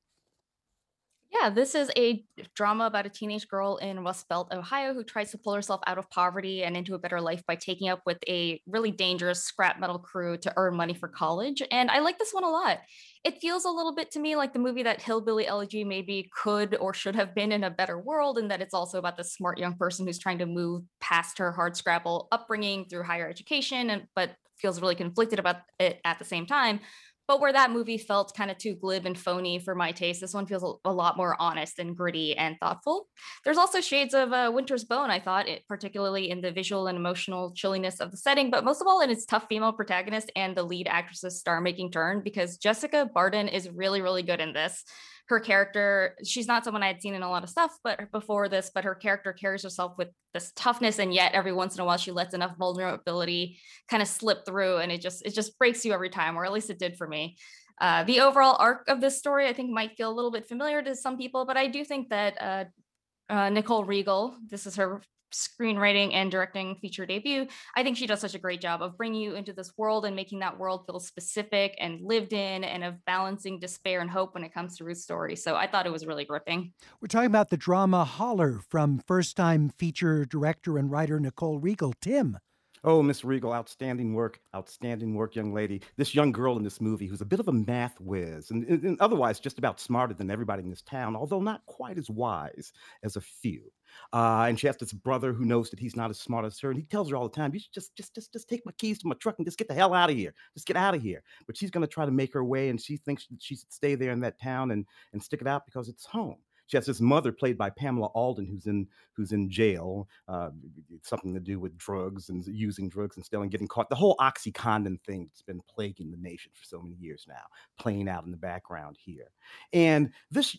S12: Yeah, this is a drama about a teenage girl in Rust Belt, Ohio, who tries to pull herself out of poverty and into a better life by taking up with a really dangerous scrap metal crew to earn money for college. And I like this one a lot. It feels a little bit to me like the movie that Hillbilly Elegy maybe could or should have been in a better world, and that it's also about this smart young person who's trying to move past her hardscrabble upbringing through higher education, but feels really conflicted about it at the same time. But where that movie felt kind of too glib and phony for my taste, this one feels a lot more honest and gritty and thoughtful. There's also shades of Winter's Bone, I thought, particularly in the visual and emotional chilliness of the setting, but most of all in its tough female protagonist and the lead actress's star-making turn, because Jessica Barden is really, really good in this. Her character, she's not someone I had seen in a lot of stuff but before this, but her character carries herself with this toughness, and yet every once in a while she lets enough vulnerability kind of slip through, and it just breaks you every time, or at least it did for me. The overall arc of this story, I think, might feel a little bit familiar to some people, but I do think that Nicole Riegel, this is her screenwriting and directing feature debut. I think she does such a great job of bringing you into this world and making that world feel specific and lived in, and of balancing despair and hope when it comes to Ruth's story. So I thought it was really gripping.
S4: We're talking about the drama Holler from first-time feature director and writer Nicole Riegel. Tim.
S11: Oh, Miss Riegel, outstanding work, young lady. This young girl in this movie who's a bit of a math whiz and otherwise just about smarter than everybody in this town, although not quite as wise as a few. And she has this brother who knows that he's not as smart as her, and he tells her all the time, "You should just take my keys to my truck and just get the hell out of here. Just get out of here." But she's going to try to make her way, and she thinks that she should stay there in that town and stick it out because it's home. She has this mother played by Pamela Alden, who's in jail, something to do with drugs and using drugs and stealing, getting caught. The whole OxyContin thing that's been plaguing the nation for so many years now, playing out in the background here. And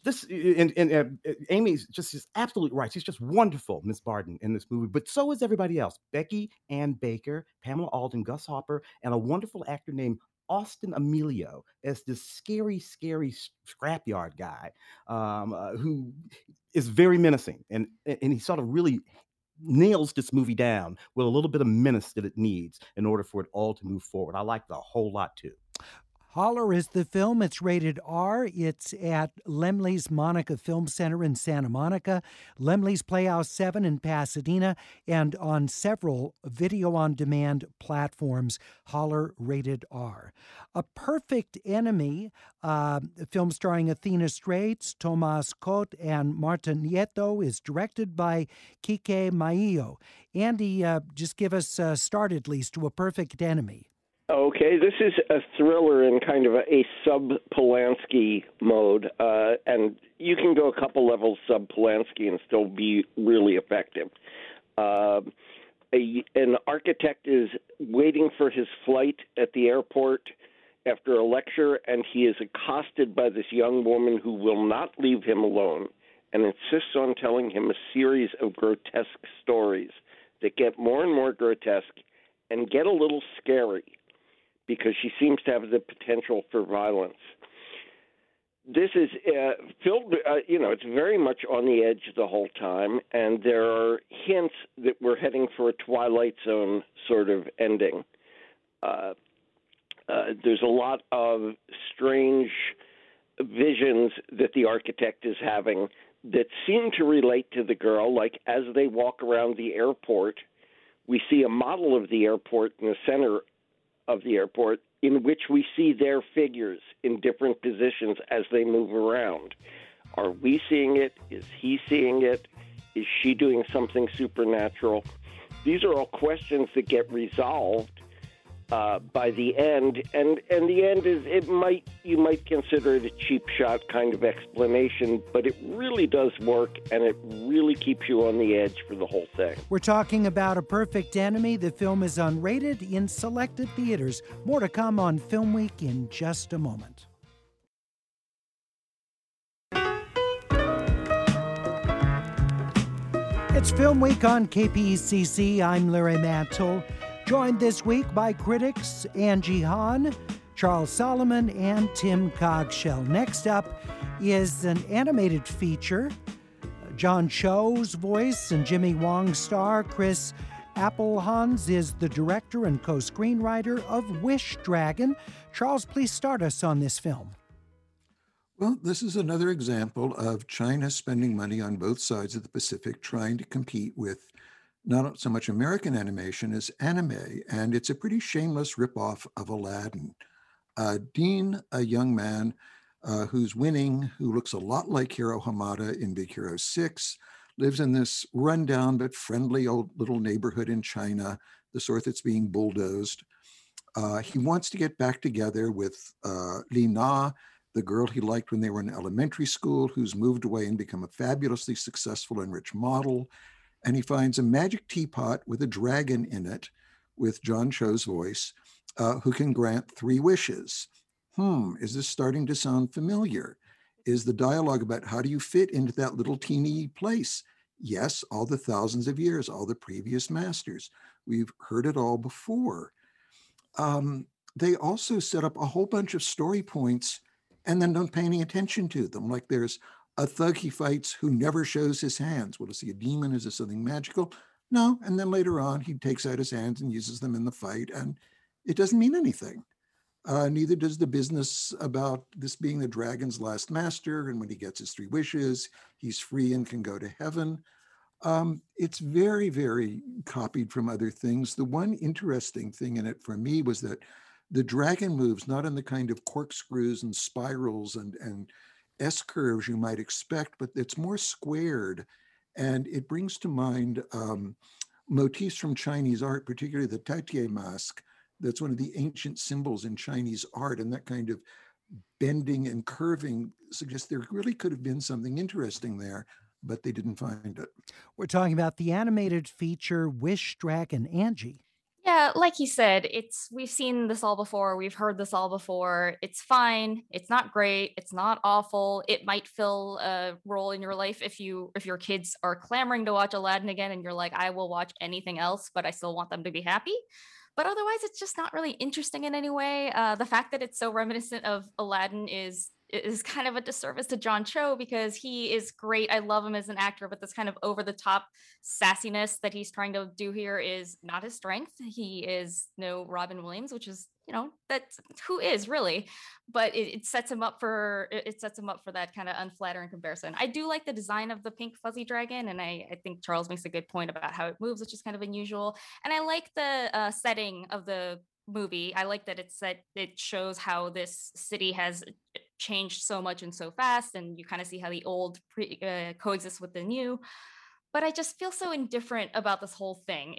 S11: Amy's just is absolutely right. She's just wonderful, Miss Barton, in this movie. But so is everybody else: Becky Ann Baker, Pamela Alden, Gus Hopper, and a wonderful actor named Austin Emilio as this scary scrapyard guy who is very menacing, and he sort of really nails this movie down with a little bit of menace that it needs in order for it all to move forward. I like the whole lot too.
S4: Holler is the film. It's rated R. It's at Laemmle's Monica Film Center in Santa Monica, Laemmle's Playhouse 7 in Pasadena, and on several video-on-demand platforms. Holler rated R. A Perfect Enemy, a film starring Athena Straits, Tomas Cote, and Marta Nieto, is directed by Kike Maillo. Andy, just give us a start at least to A Perfect Enemy.
S13: Okay, this is a thriller in kind of a sub-Polanski mode, and you can go a couple levels sub-Polanski and still be really effective. An architect is waiting for his flight at the airport after a lecture, and he is accosted by this young woman who will not leave him alone and insists on telling him a series of grotesque stories that get more and more grotesque and get a little scary, because she seems to have the potential for violence. This is filled, it's very much on the edge the whole time, and there are hints that we're heading for a Twilight Zone sort of ending. There's a lot of strange visions that the architect is having that seem to relate to the girl, like as they walk around the airport, we see a model of the airport in the center of the airport in which we see their figures in different positions as they move around. Are we seeing it? Is he seeing it? Is she doing something supernatural? These are all questions that get resolved by the end, and the end is you might consider it a cheap shot kind of explanation, but it really does work, and it really keeps you on the edge for the whole thing.
S4: We're talking about A Perfect Enemy. The film is unrated in selected theaters. More to come on Film Week in just a moment. It's Film Week on KPCC. I'm Larry Mantle. Joined this week by critics Angie Hahn, Charles Solomon, and Tim Cogshell. Next up is an animated feature. John Cho's voice and Jimmy Wong's star. Chris Appelhans is the director and co-screenwriter of Wish Dragon. Charles, please start us on this film.
S14: Well, this is another example of China spending money on both sides of the Pacific, trying to compete with not so much American animation as anime, and it's a pretty shameless ripoff of Aladdin. Dean, a young man who's winning, who looks a lot like Hiro Hamada in Big Hero 6, lives in this rundown but friendly old little neighborhood in China, the sort that's being bulldozed. He wants to get back together with Li Na, the girl he liked when they were in elementary school, who's moved away and become a fabulously successful and rich model. And he finds a magic teapot with a dragon in it, with John Cho's voice, who can grant 3 wishes. Is this starting to sound familiar? Is the dialogue about how do you fit into that little teeny place? Yes, all the thousands of years, all the previous masters. We've heard it all before. They also set up a whole bunch of story points and then don't pay any attention to them. Like there's a thug he fights who never shows his hands. Well, is he a demon? Is this something magical? No. And then later on, he takes out his hands and uses them in the fight, and it doesn't mean anything. Neither does the business about this being the dragon's last master, and when he gets his 3 wishes, he's free and can go to heaven. It's very, very copied from other things. The one interesting thing in it for me was that the dragon moves not in the kind of corkscrews and spirals and S-curves you might expect, but it's more squared. And it brings to mind motifs from Chinese art, particularly the Taitier mask. That's one of the ancient symbols in Chinese art, and that kind of bending and curving suggests there really could have been something interesting there, but they didn't find it.
S4: We're talking about the animated feature Wish Dragon, Angie.
S12: Yeah, like you said, we've seen this all before. We've heard this all before. It's fine. It's not great. It's not awful. It might fill a role in your life if your kids are clamoring to watch Aladdin again and you're like, I will watch anything else, but I still want them to be happy. But otherwise, it's just not really interesting in any way. The fact that it's so reminiscent of Aladdin is kind of a disservice to John Cho because he is great. I love him as an actor, but this kind of over the top sassiness that he's trying to do here is not his strength. He is no Robin Williams, which is, that's who is really, but it sets him up for that kind of unflattering comparison. I do like the design of the pink fuzzy dragon, and I think Charles makes a good point about how it moves, which is kind of unusual. And I like the setting of the movie. I like that it shows how this city has changed so much and so fast, and you kind of see how the old coexists with the new. But I just feel so indifferent about this whole thing.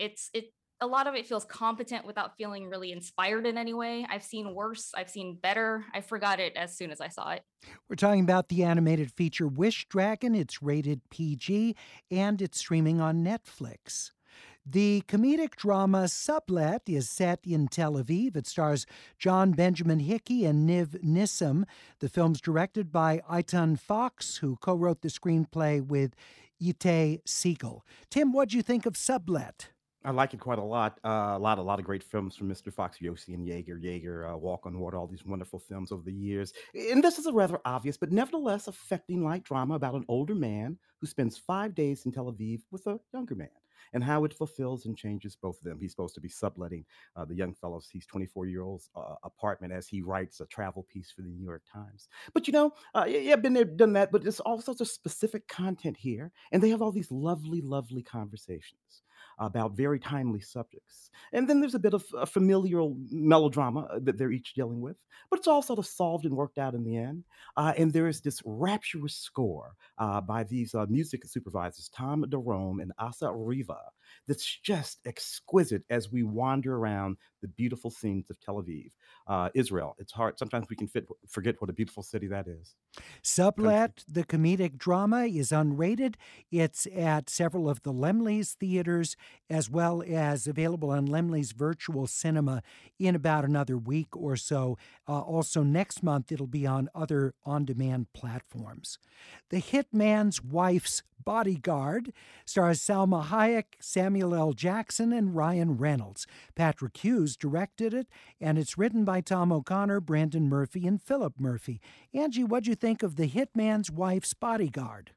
S12: A lot of it feels competent without feeling really inspired in any way. I've seen worse. I've seen better. I forgot it as soon as I saw it.
S4: We're talking about the animated feature Wish Dragon. It's rated PG, and it's streaming on Netflix. The comedic drama Sublet is set in Tel Aviv. It stars John Benjamin Hickey and Niv Nissim. The film's directed by Eitan Fox, who co-wrote the screenplay with Itay Siegel. Tim, what'd you think of Sublet?
S11: I like it quite a lot. A lot of great films from Mr. Fox, Yossi and Jaeger, Walk on Water, all these wonderful films over the years. And this is a rather obvious, but nevertheless affecting light drama about an older man who spends 5 days in Tel Aviv with a younger man, and how it fulfills and changes both of them. He's supposed to be subletting the young fellow's, he's 24-year-old's apartment as he writes a travel piece for the New York Times. But been there, done that, but there's all sorts of specific content here, and they have all these lovely, lovely conversations about very timely subjects. And then there's a bit of familial melodrama that they're each dealing with, but it's all sort of solved and worked out in the end. And there is this rapturous score by these music supervisors, Tom Darome and Asa Riva, that's just exquisite as we wander around the beautiful scenes of Tel Aviv, Israel. It's hard. Sometimes we can forget what a beautiful city that is.
S4: Sublet, the comedic drama, is unrated. It's at several of the Laemmle's theaters, as well as available on Laemmle's Virtual Cinema in about another week or so. Also next month, it'll be on other on-demand platforms. The Hitman's Wife's Bodyguard stars Salma Hayek, Samuel L. Jackson, and Ryan Reynolds. Patrick Hughes directed it, and it's written by Tom O'Connor, Brandon Murphy, and Philip Murphy. Angie, what'd you think of The Hitman's Wife's Bodyguard?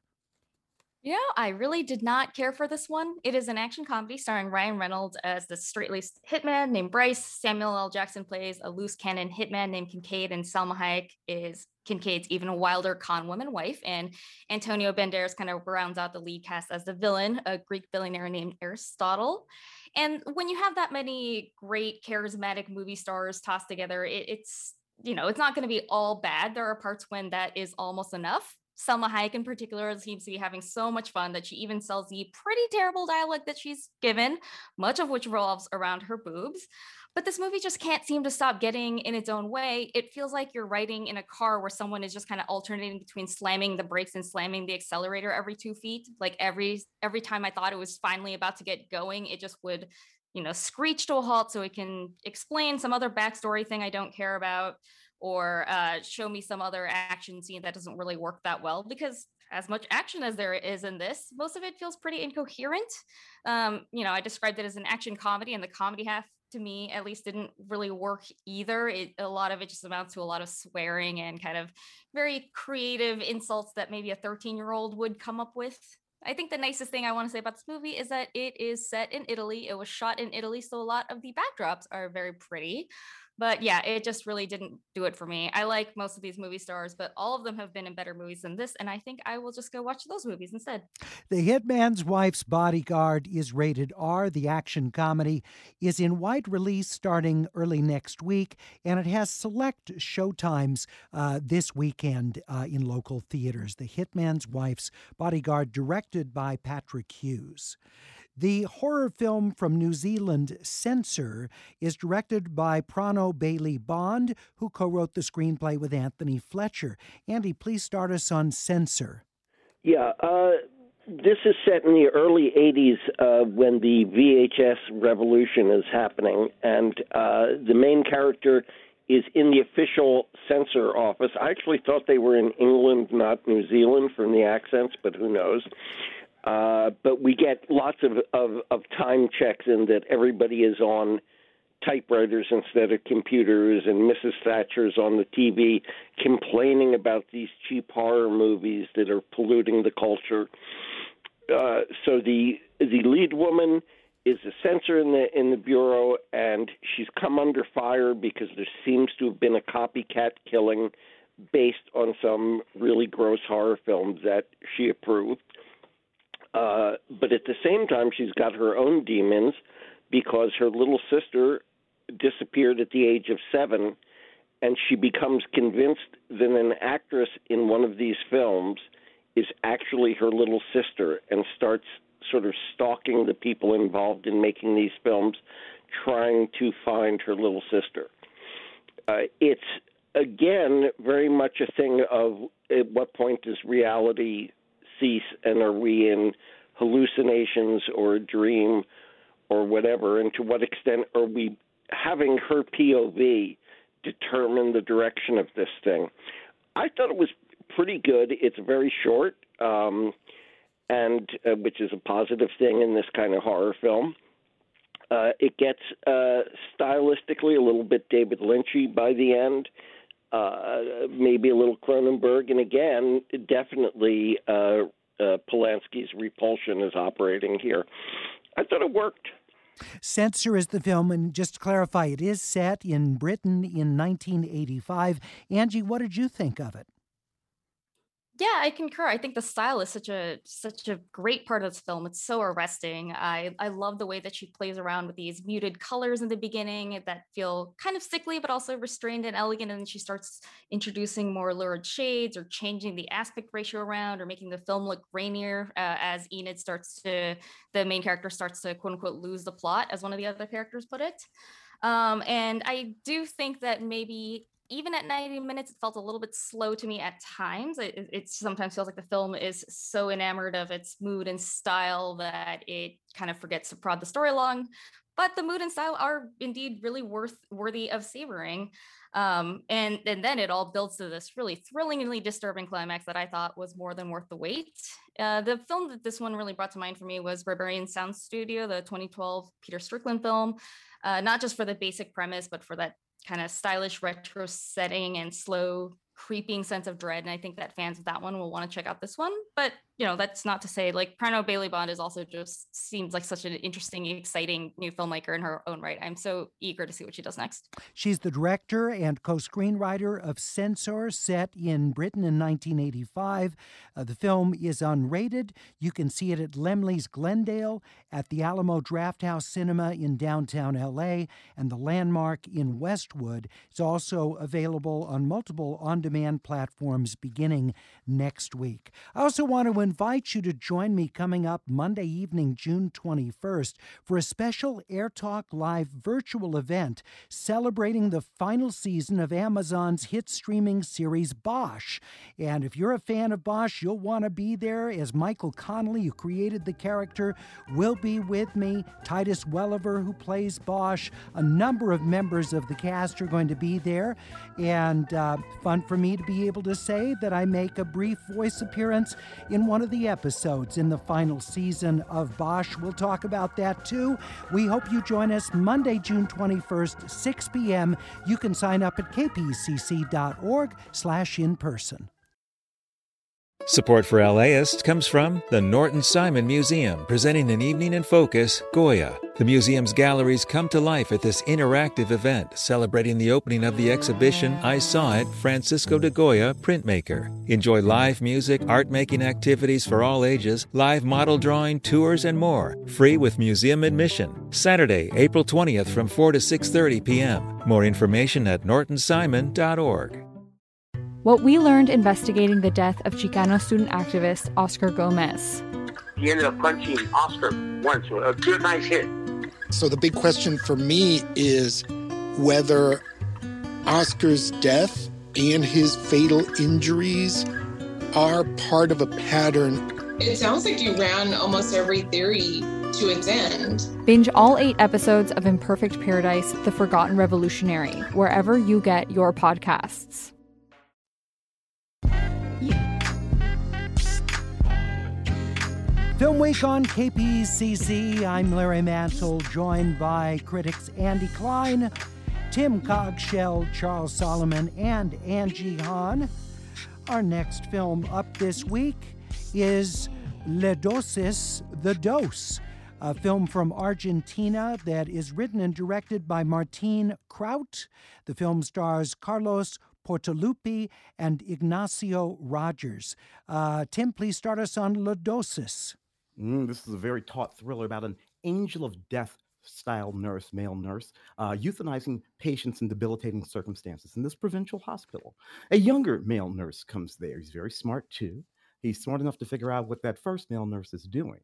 S12: I really did not care for this one. It is an action comedy starring Ryan Reynolds as the straight-laced hitman named Bryce. Samuel L. Jackson plays a loose cannon hitman named Kincaid, and Salma Hayek is Kincaid's even wilder con woman wife. And Antonio Banderas kind of rounds out the lead cast as the villain, a Greek billionaire named Aristotle. And when you have that many great, charismatic movie stars tossed together, it's not going to be all bad. There are parts when that is almost enough. Salma Hayek in particular seems to be having so much fun that she even sells the pretty terrible dialogue that she's given, much of which revolves around her boobs. But this movie just can't seem to stop getting in its own way. It feels like you're riding in a car where someone is just kind of alternating between slamming the brakes and slamming the accelerator every 2 feet. Like every time I thought it was finally about to get going, it just would, screech to a halt so it can explain some other backstory thing I don't care about, or show me some other action scene that doesn't really work that well, because as much action as there is in this, most of it feels pretty incoherent. I described it as an action comedy, and the comedy half, to me at least, didn't really work either. A lot of it just amounts to a lot of swearing and kind of very creative insults that maybe a 13-year-old would come up with. I think the nicest thing I want to say about this movie is that it is set in Italy. It was shot in Italy, so a lot of the backdrops are very pretty. But yeah, it just really didn't do it for me. I like most of these movie stars, but all of them have been in better movies than this, and I think I will just go watch those movies instead.
S4: The Hitman's Wife's Bodyguard is rated R. The action comedy is in wide release starting early next week, and it has select showtimes this weekend in local theaters. The Hitman's Wife's Bodyguard, directed by Patrick Hughes. The horror film from New Zealand, Censor, is directed by Prano Bailey-Bond, who co-wrote the screenplay with Anthony Fletcher. Andy, please start us on Censor.
S13: Yeah, this is set in the early 80s when the VHS revolution is happening, and the main character is in the official censor office. I actually thought they were in England, not New Zealand, from the accents, but who knows. But we get lots of time checks in that everybody is on typewriters instead of computers, and Mrs. Thatcher's on the TV complaining about these cheap horror movies that are polluting the culture. So the lead woman is a censor in the bureau, and she's come under fire because there seems to have been a copycat killing based on some really gross horror films that she approved. But at the same time, she's got her own demons because her little sister disappeared at the age of 7, and she becomes convinced that an actress in one of these films is actually her little sister and starts sort of stalking the people involved in making these films, trying to find her little sister. It's, again, very much a thing of at what point does reality cease, and are we in hallucinations or a dream or whatever, and to what extent are we having her POV determine the direction of this thing. I thought it was pretty good. It's very short, and which is a positive thing in this kind of horror film. It gets stylistically a little bit David Lynchy by the end, maybe a little Cronenberg, and again, definitely Polanski's Repulsion is operating here. I thought it worked.
S4: Censor is the film, and just to clarify, it is set in Britain in 1985. Angie, what did you think of it?
S12: Yeah, I concur. I think the style is such a great part of this film. It's so arresting. I love the way that she plays around with these muted colors in the beginning that feel kind of sickly, but also restrained and elegant. And then she starts introducing more lurid shades or changing the aspect ratio around or making the film look grainier as the main character starts to quote unquote lose the plot, as one of the other characters put it. And I do think that maybe even at 90 minutes, it felt a little bit slow to me at times. It sometimes feels like the film is so enamored of its mood and style that it kind of forgets to prod the story along. But the mood and style are indeed really worthy of savoring. And then it all builds to this really thrillingly disturbing climax that I thought was more than worth the wait. The film that this one really brought to mind for me was Barbarian Sound Studio, the 2012 Peter Strickland film, not just for the basic premise, but for that kind of stylish retro setting and slow creeping sense of dread. And I think that fans of that one will want to check out this one. But, you know, that's not to say, like, Prano Bailey-Bond is also just seems like such an interesting, exciting new filmmaker in her own right. I'm so eager to see what she does next. She's the director and co-screenwriter of Censor, set in Britain in 1985. The film is unrated. You can see it at Laemmle's Glendale, at the Alamo Drafthouse Cinema in downtown LA, and the Landmark in Westwood. It's also available on multiple on-demand platforms beginning next week. I also want to invite you to join me coming up Monday evening, June 21st, for a special Air Talk Live virtual event celebrating the final season of Amazon's hit streaming series Bosch. And if you're a fan of Bosch, you'll want to be there, as Michael Connelly, who created the character, will be with me. Titus Welliver, who plays Bosch, a number of members of the cast are going to be there, and fun for me to be able to say that I make a brief voice appearance in one of the episodes in the final season of Bosch. We'll talk about that too. We hope you join us Monday, June 21st, 6 p.m. You can sign up at kpcc.org/in-person.
S1: Support for LAist comes from the Norton Simon Museum, presenting an evening in focus, Goya. The museum's galleries come to life at this interactive event, celebrating the opening of the exhibition I Saw It, Francisco de Goya, Printmaker. Enjoy live music, art-making activities for all ages, live model drawing, tours, and more. Free with museum admission. Saturday, April 20th from 4 to 6:30 p.m. More information at nortonsimon.org.
S2: What we learned investigating the death of Chicano student activist Oscar Gomez.
S15: He ended up punching Oscar once, a good, nice hit.
S16: So the big question for me is whether Oscar's death and his fatal injuries are part of a pattern.
S3: It sounds like you ran almost every theory to its end.
S2: Binge all 8 episodes of Imperfect Paradise, The Forgotten Revolutionary, wherever you get your podcasts.
S4: Film Week on KPCC. I'm Larry Mantle, joined by critics Andy Klein, Tim Cogshell, Charles Solomon, and Angie Hahn. Our next film up this week is La Dosis, The Dose, a film from Argentina that is written and directed by Martín Kraut. The film stars Carlos Portalupi and Ignacio Rogers. Tim, please start us on La Dosis.
S11: This is a very taut thriller about an angel of death style nurse, male nurse, euthanizing patients in debilitating circumstances in this provincial hospital. A younger male nurse comes there. He's very smart too. He's smart enough to figure out what that first male nurse is doing.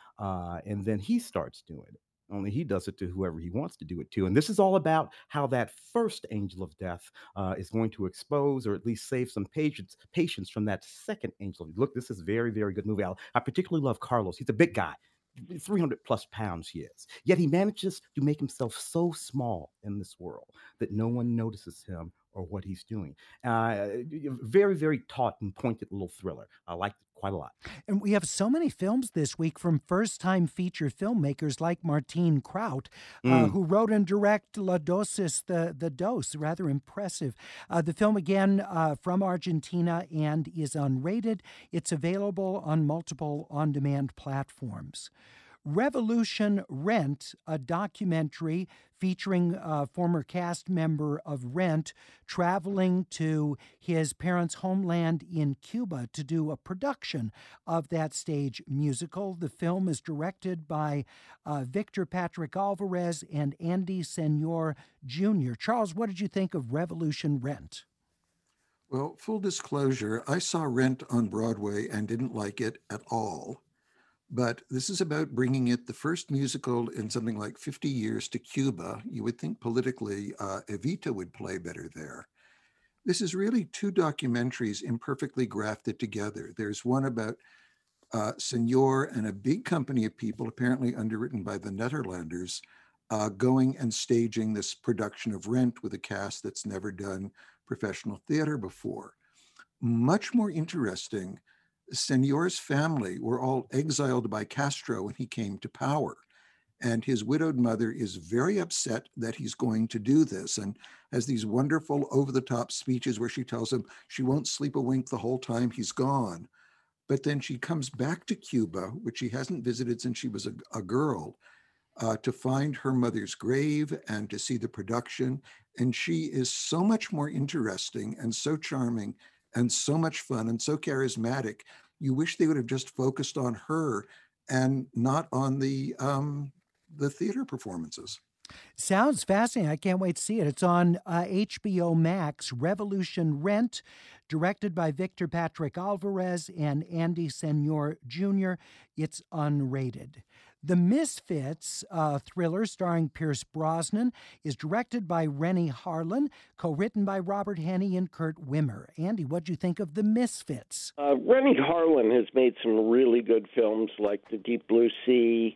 S11: And then he starts doing it. Only he does it to whoever he wants to do it to. And this is all about how that first angel of death is going to expose or at least save some patients from that second angel. Look, this is a very, very good movie. I particularly love Carlos. He's a big guy. 300 plus pounds he is. Yet he manages to make himself so small in this world that no one notices him or what he's doing. Very, very taut and pointed little thriller. I liked it quite a lot.
S4: And we have so many films this week from first-time feature filmmakers like Martín Kraut, who wrote and directed La Dosis, the Dose. Rather impressive. The film, again, from Argentina and is unrated. It's available on multiple on-demand platforms. Revolution Rent, a documentary featuring a former cast member of Rent traveling to his parents' homeland in Cuba to do a production of that stage musical. The film is directed by Victor Patrick Alvarez and Andy Señor Jr. Charles, what did you think of Revolution Rent?
S14: Well, full disclosure, I saw Rent on Broadway and didn't like it at all. But this is about bringing it, the first musical in something like 50 years, to Cuba. You would think politically Evita would play better there. This is really two documentaries imperfectly grafted together. There's one about Señor and a big company of people, apparently underwritten by the Netherlanders, going and staging this production of Rent with a cast that's never done professional theater before. Much more interesting, Señor's family were all exiled by Castro when he came to power. And his widowed mother is very upset that he's going to do this and has these wonderful over-the-top speeches where she tells him she won't sleep a wink the whole time he's gone. But then she comes back to Cuba, which she hasn't visited since she was a girl, to find her mother's grave and to see the production. And she is so much more interesting and so charming and so much fun and so charismatic. You wish they would have just focused on her and not on the theater performances.
S4: Sounds fascinating. I can't wait to see it. It's on HBO Max, Revolution Rent, directed by Victor Patrick Alvarez and Andy Señor Jr. It's unrated. The Misfits, thriller starring Pierce Brosnan, is directed by Rennie Harlan, co-written by Robert Henney and Kurt Wimmer. Andy, what'd you think of The Misfits?
S13: Rennie Harlan has made some really good films like The Deep Blue Sea,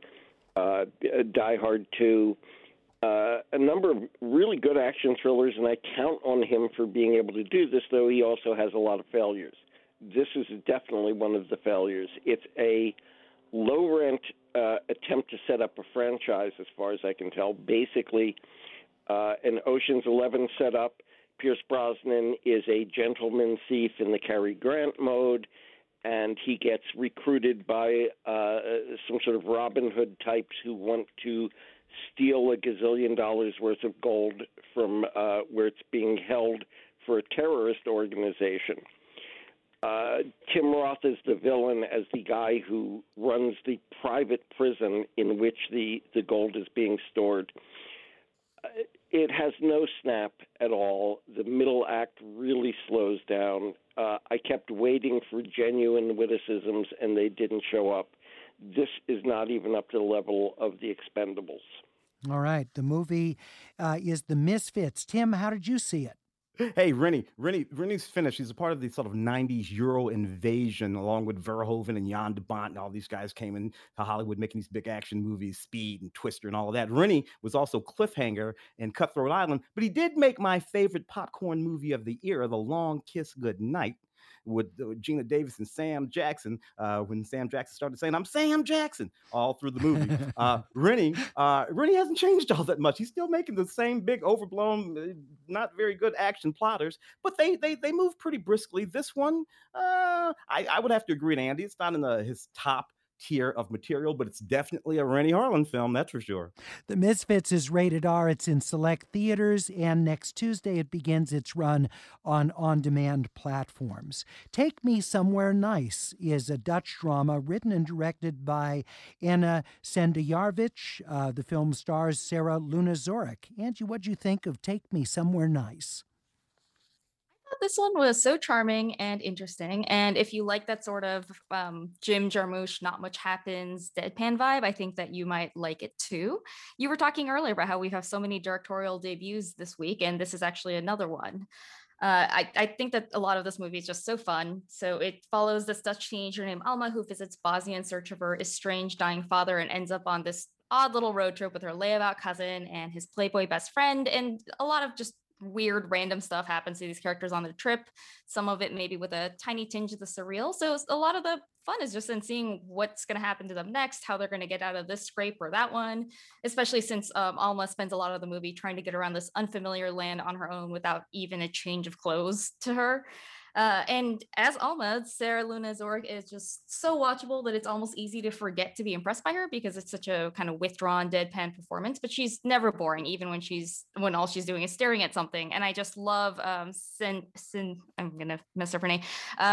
S13: Die Hard 2, a number of really good action thrillers, and I count on him for being able to do this, though he also has a lot of failures. This is definitely one of the failures. It's a low-rent attempt to set up a franchise, as far as I can tell. Basically, an Ocean's 11 setup. Pierce Brosnan is a gentleman thief in the Cary Grant mode, and he gets recruited by some sort of Robin Hood types who want to steal $1 gazillion worth of gold from where it's being held for a terrorist organization. Tim Roth is the villain as the guy who runs the private prison in which the gold is being stored. It has no snap at all. The middle act really slows down. I kept waiting for genuine witticisms, and they didn't show up. this is not even up to the level of The Expendables.
S4: All right. The movie is The Misfits. Tim, how did you see it?
S11: Hey, Rennie's finished. He's a part of the sort of 90s Euro invasion, along with Verhoeven and Jan de Bont, and all these guys came into Hollywood making these big action movies, Speed and Twister and all of that. Rennie was also Cliffhanger and Cutthroat Island, but he did make my favorite popcorn movie of the era, The Long Kiss Goodnight, with Gina Davis and Sam Jackson, when Sam Jackson started saying, "I'm Sam Jackson," all through the movie. Rennie hasn't changed all that much. He's still making the same big, overblown, not very good action plotters, but they move pretty briskly. This one, I would have to agree with Andy. It's not in his top tier of material, but it's definitely a Rennie Harlin film, that's for sure.
S4: The Misfits is rated R. It's in select theaters, and next Tuesday it begins its run on on-demand platforms. Take Me Somewhere Nice is a Dutch drama written and directed by Anna Sendejarvic. The film stars Sarah Luna Zorek. Angie, what'd you think of Take Me Somewhere Nice?
S12: This one was so charming and interesting. And if you like that sort of Jim Jarmusch, not much happens, deadpan vibe, I think that you might like it too. You were talking earlier about how we have so many directorial debuts this week, and this is actually another one. I think that a lot of this movie is just so fun. So it follows this Dutch teenager named Alma who visits Bosnia in search of her estranged dying father and ends up on this odd little road trip with her layabout cousin and his Playboy best friend, and a lot of just weird random stuff happens to these characters on the trip, some of it maybe with a tiny tinge of the surreal. So a lot of the fun is just in seeing what's going to happen to them next, how they're going to get out of this scrape or that one, especially since Alma spends a lot of the movie trying to get around this unfamiliar land on her own without even a change of clothes to her. And as Alma, Sarah Luna Zorek is just so watchable that it's almost easy to forget to be impressed by her because it's such a kind of withdrawn, deadpan performance. But she's never boring, even when all she's doing is staring at something. And I just love I'm gonna mess up her name.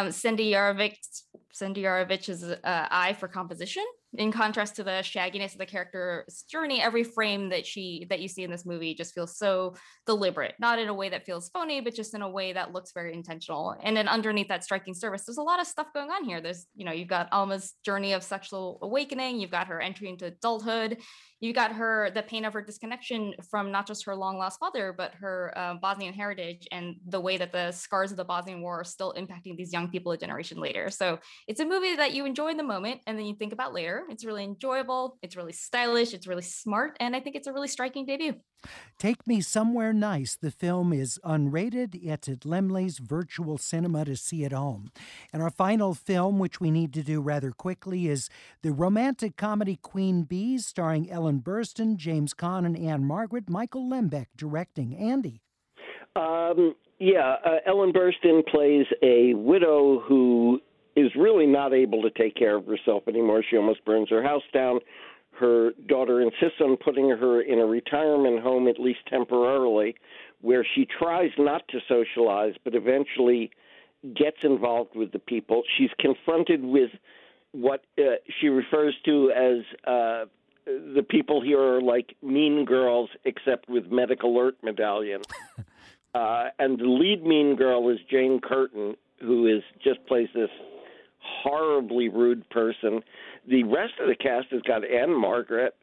S12: Sendejarovic's eye for composition. In contrast to the shagginess of the character's journey, every frame that you see in this movie just feels so deliberate, not in a way that feels phony, but just in a way that looks very intentional. And then underneath that striking surface, there's a lot of stuff going on here. There's, you've got Alma's journey of sexual awakening, you've got her entry into adulthood, you got the pain of her disconnection from not just her long lost father, but her Bosnian heritage and the way that the scars of the Bosnian War are still impacting these young people a generation later. So it's a movie that you enjoy in the moment and then you think about later. It's really enjoyable, it's really stylish, it's really smart, and I think it's a really striking debut.
S4: Take Me Somewhere Nice. The film is unrated. It's at Laemmle's Virtual Cinema to see at home. And our final film, which we need to do rather quickly, is the romantic comedy Queen Bees, starring Ellen Burstyn, James Caan, and Anne Margaret. Michael Lembeck directing. Andy?
S13: Ellen Burstyn plays a widow who is really not able to take care of herself anymore. She almost burns her house down. Her daughter insists on putting her in a retirement home, at least temporarily, where she tries not to socialize, but eventually gets involved with the people. She's confronted with what she refers to as the people here are like mean girls, except with medic alert medallion. And the lead mean girl is Jane Curtin, who just plays this horribly rude person. The rest of the cast has got Anne Margaret,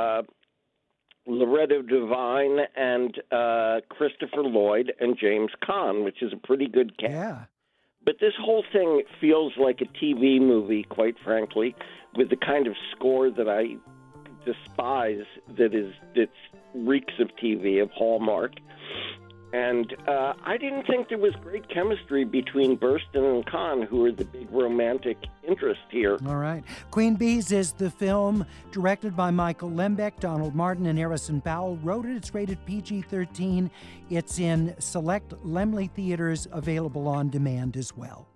S13: Loretta Devine, and Christopher Lloyd, and James Caan, which is a pretty good cast.
S4: Yeah.
S13: But this whole thing feels like a TV movie, quite frankly, with the kind of score that I despise that reeks of TV, of Hallmark. And I didn't think there was great chemistry between Burstyn and Caan, who are the big romantic interest here.
S4: All right. Queen Bees is the film directed by Michael Lembeck. Donald Martin and Harrison Powell wrote it. It's rated PG-13. It's in select Laemmle theaters, available on demand as well.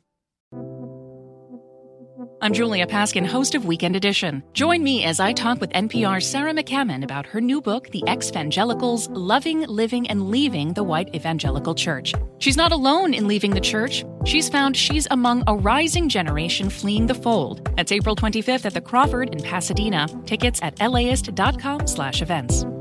S15: I'm Julia Paskin, host of Weekend Edition. Join me as I talk with NPR's Sarah McCammon about her new book, The Ex-Vangelicals, Loving, Living, and Leaving the White Evangelical Church. She's not alone in leaving the church. She's found she's among a rising generation fleeing the fold. That's April 25th at the Crawford in Pasadena. Tickets at laist.com/events.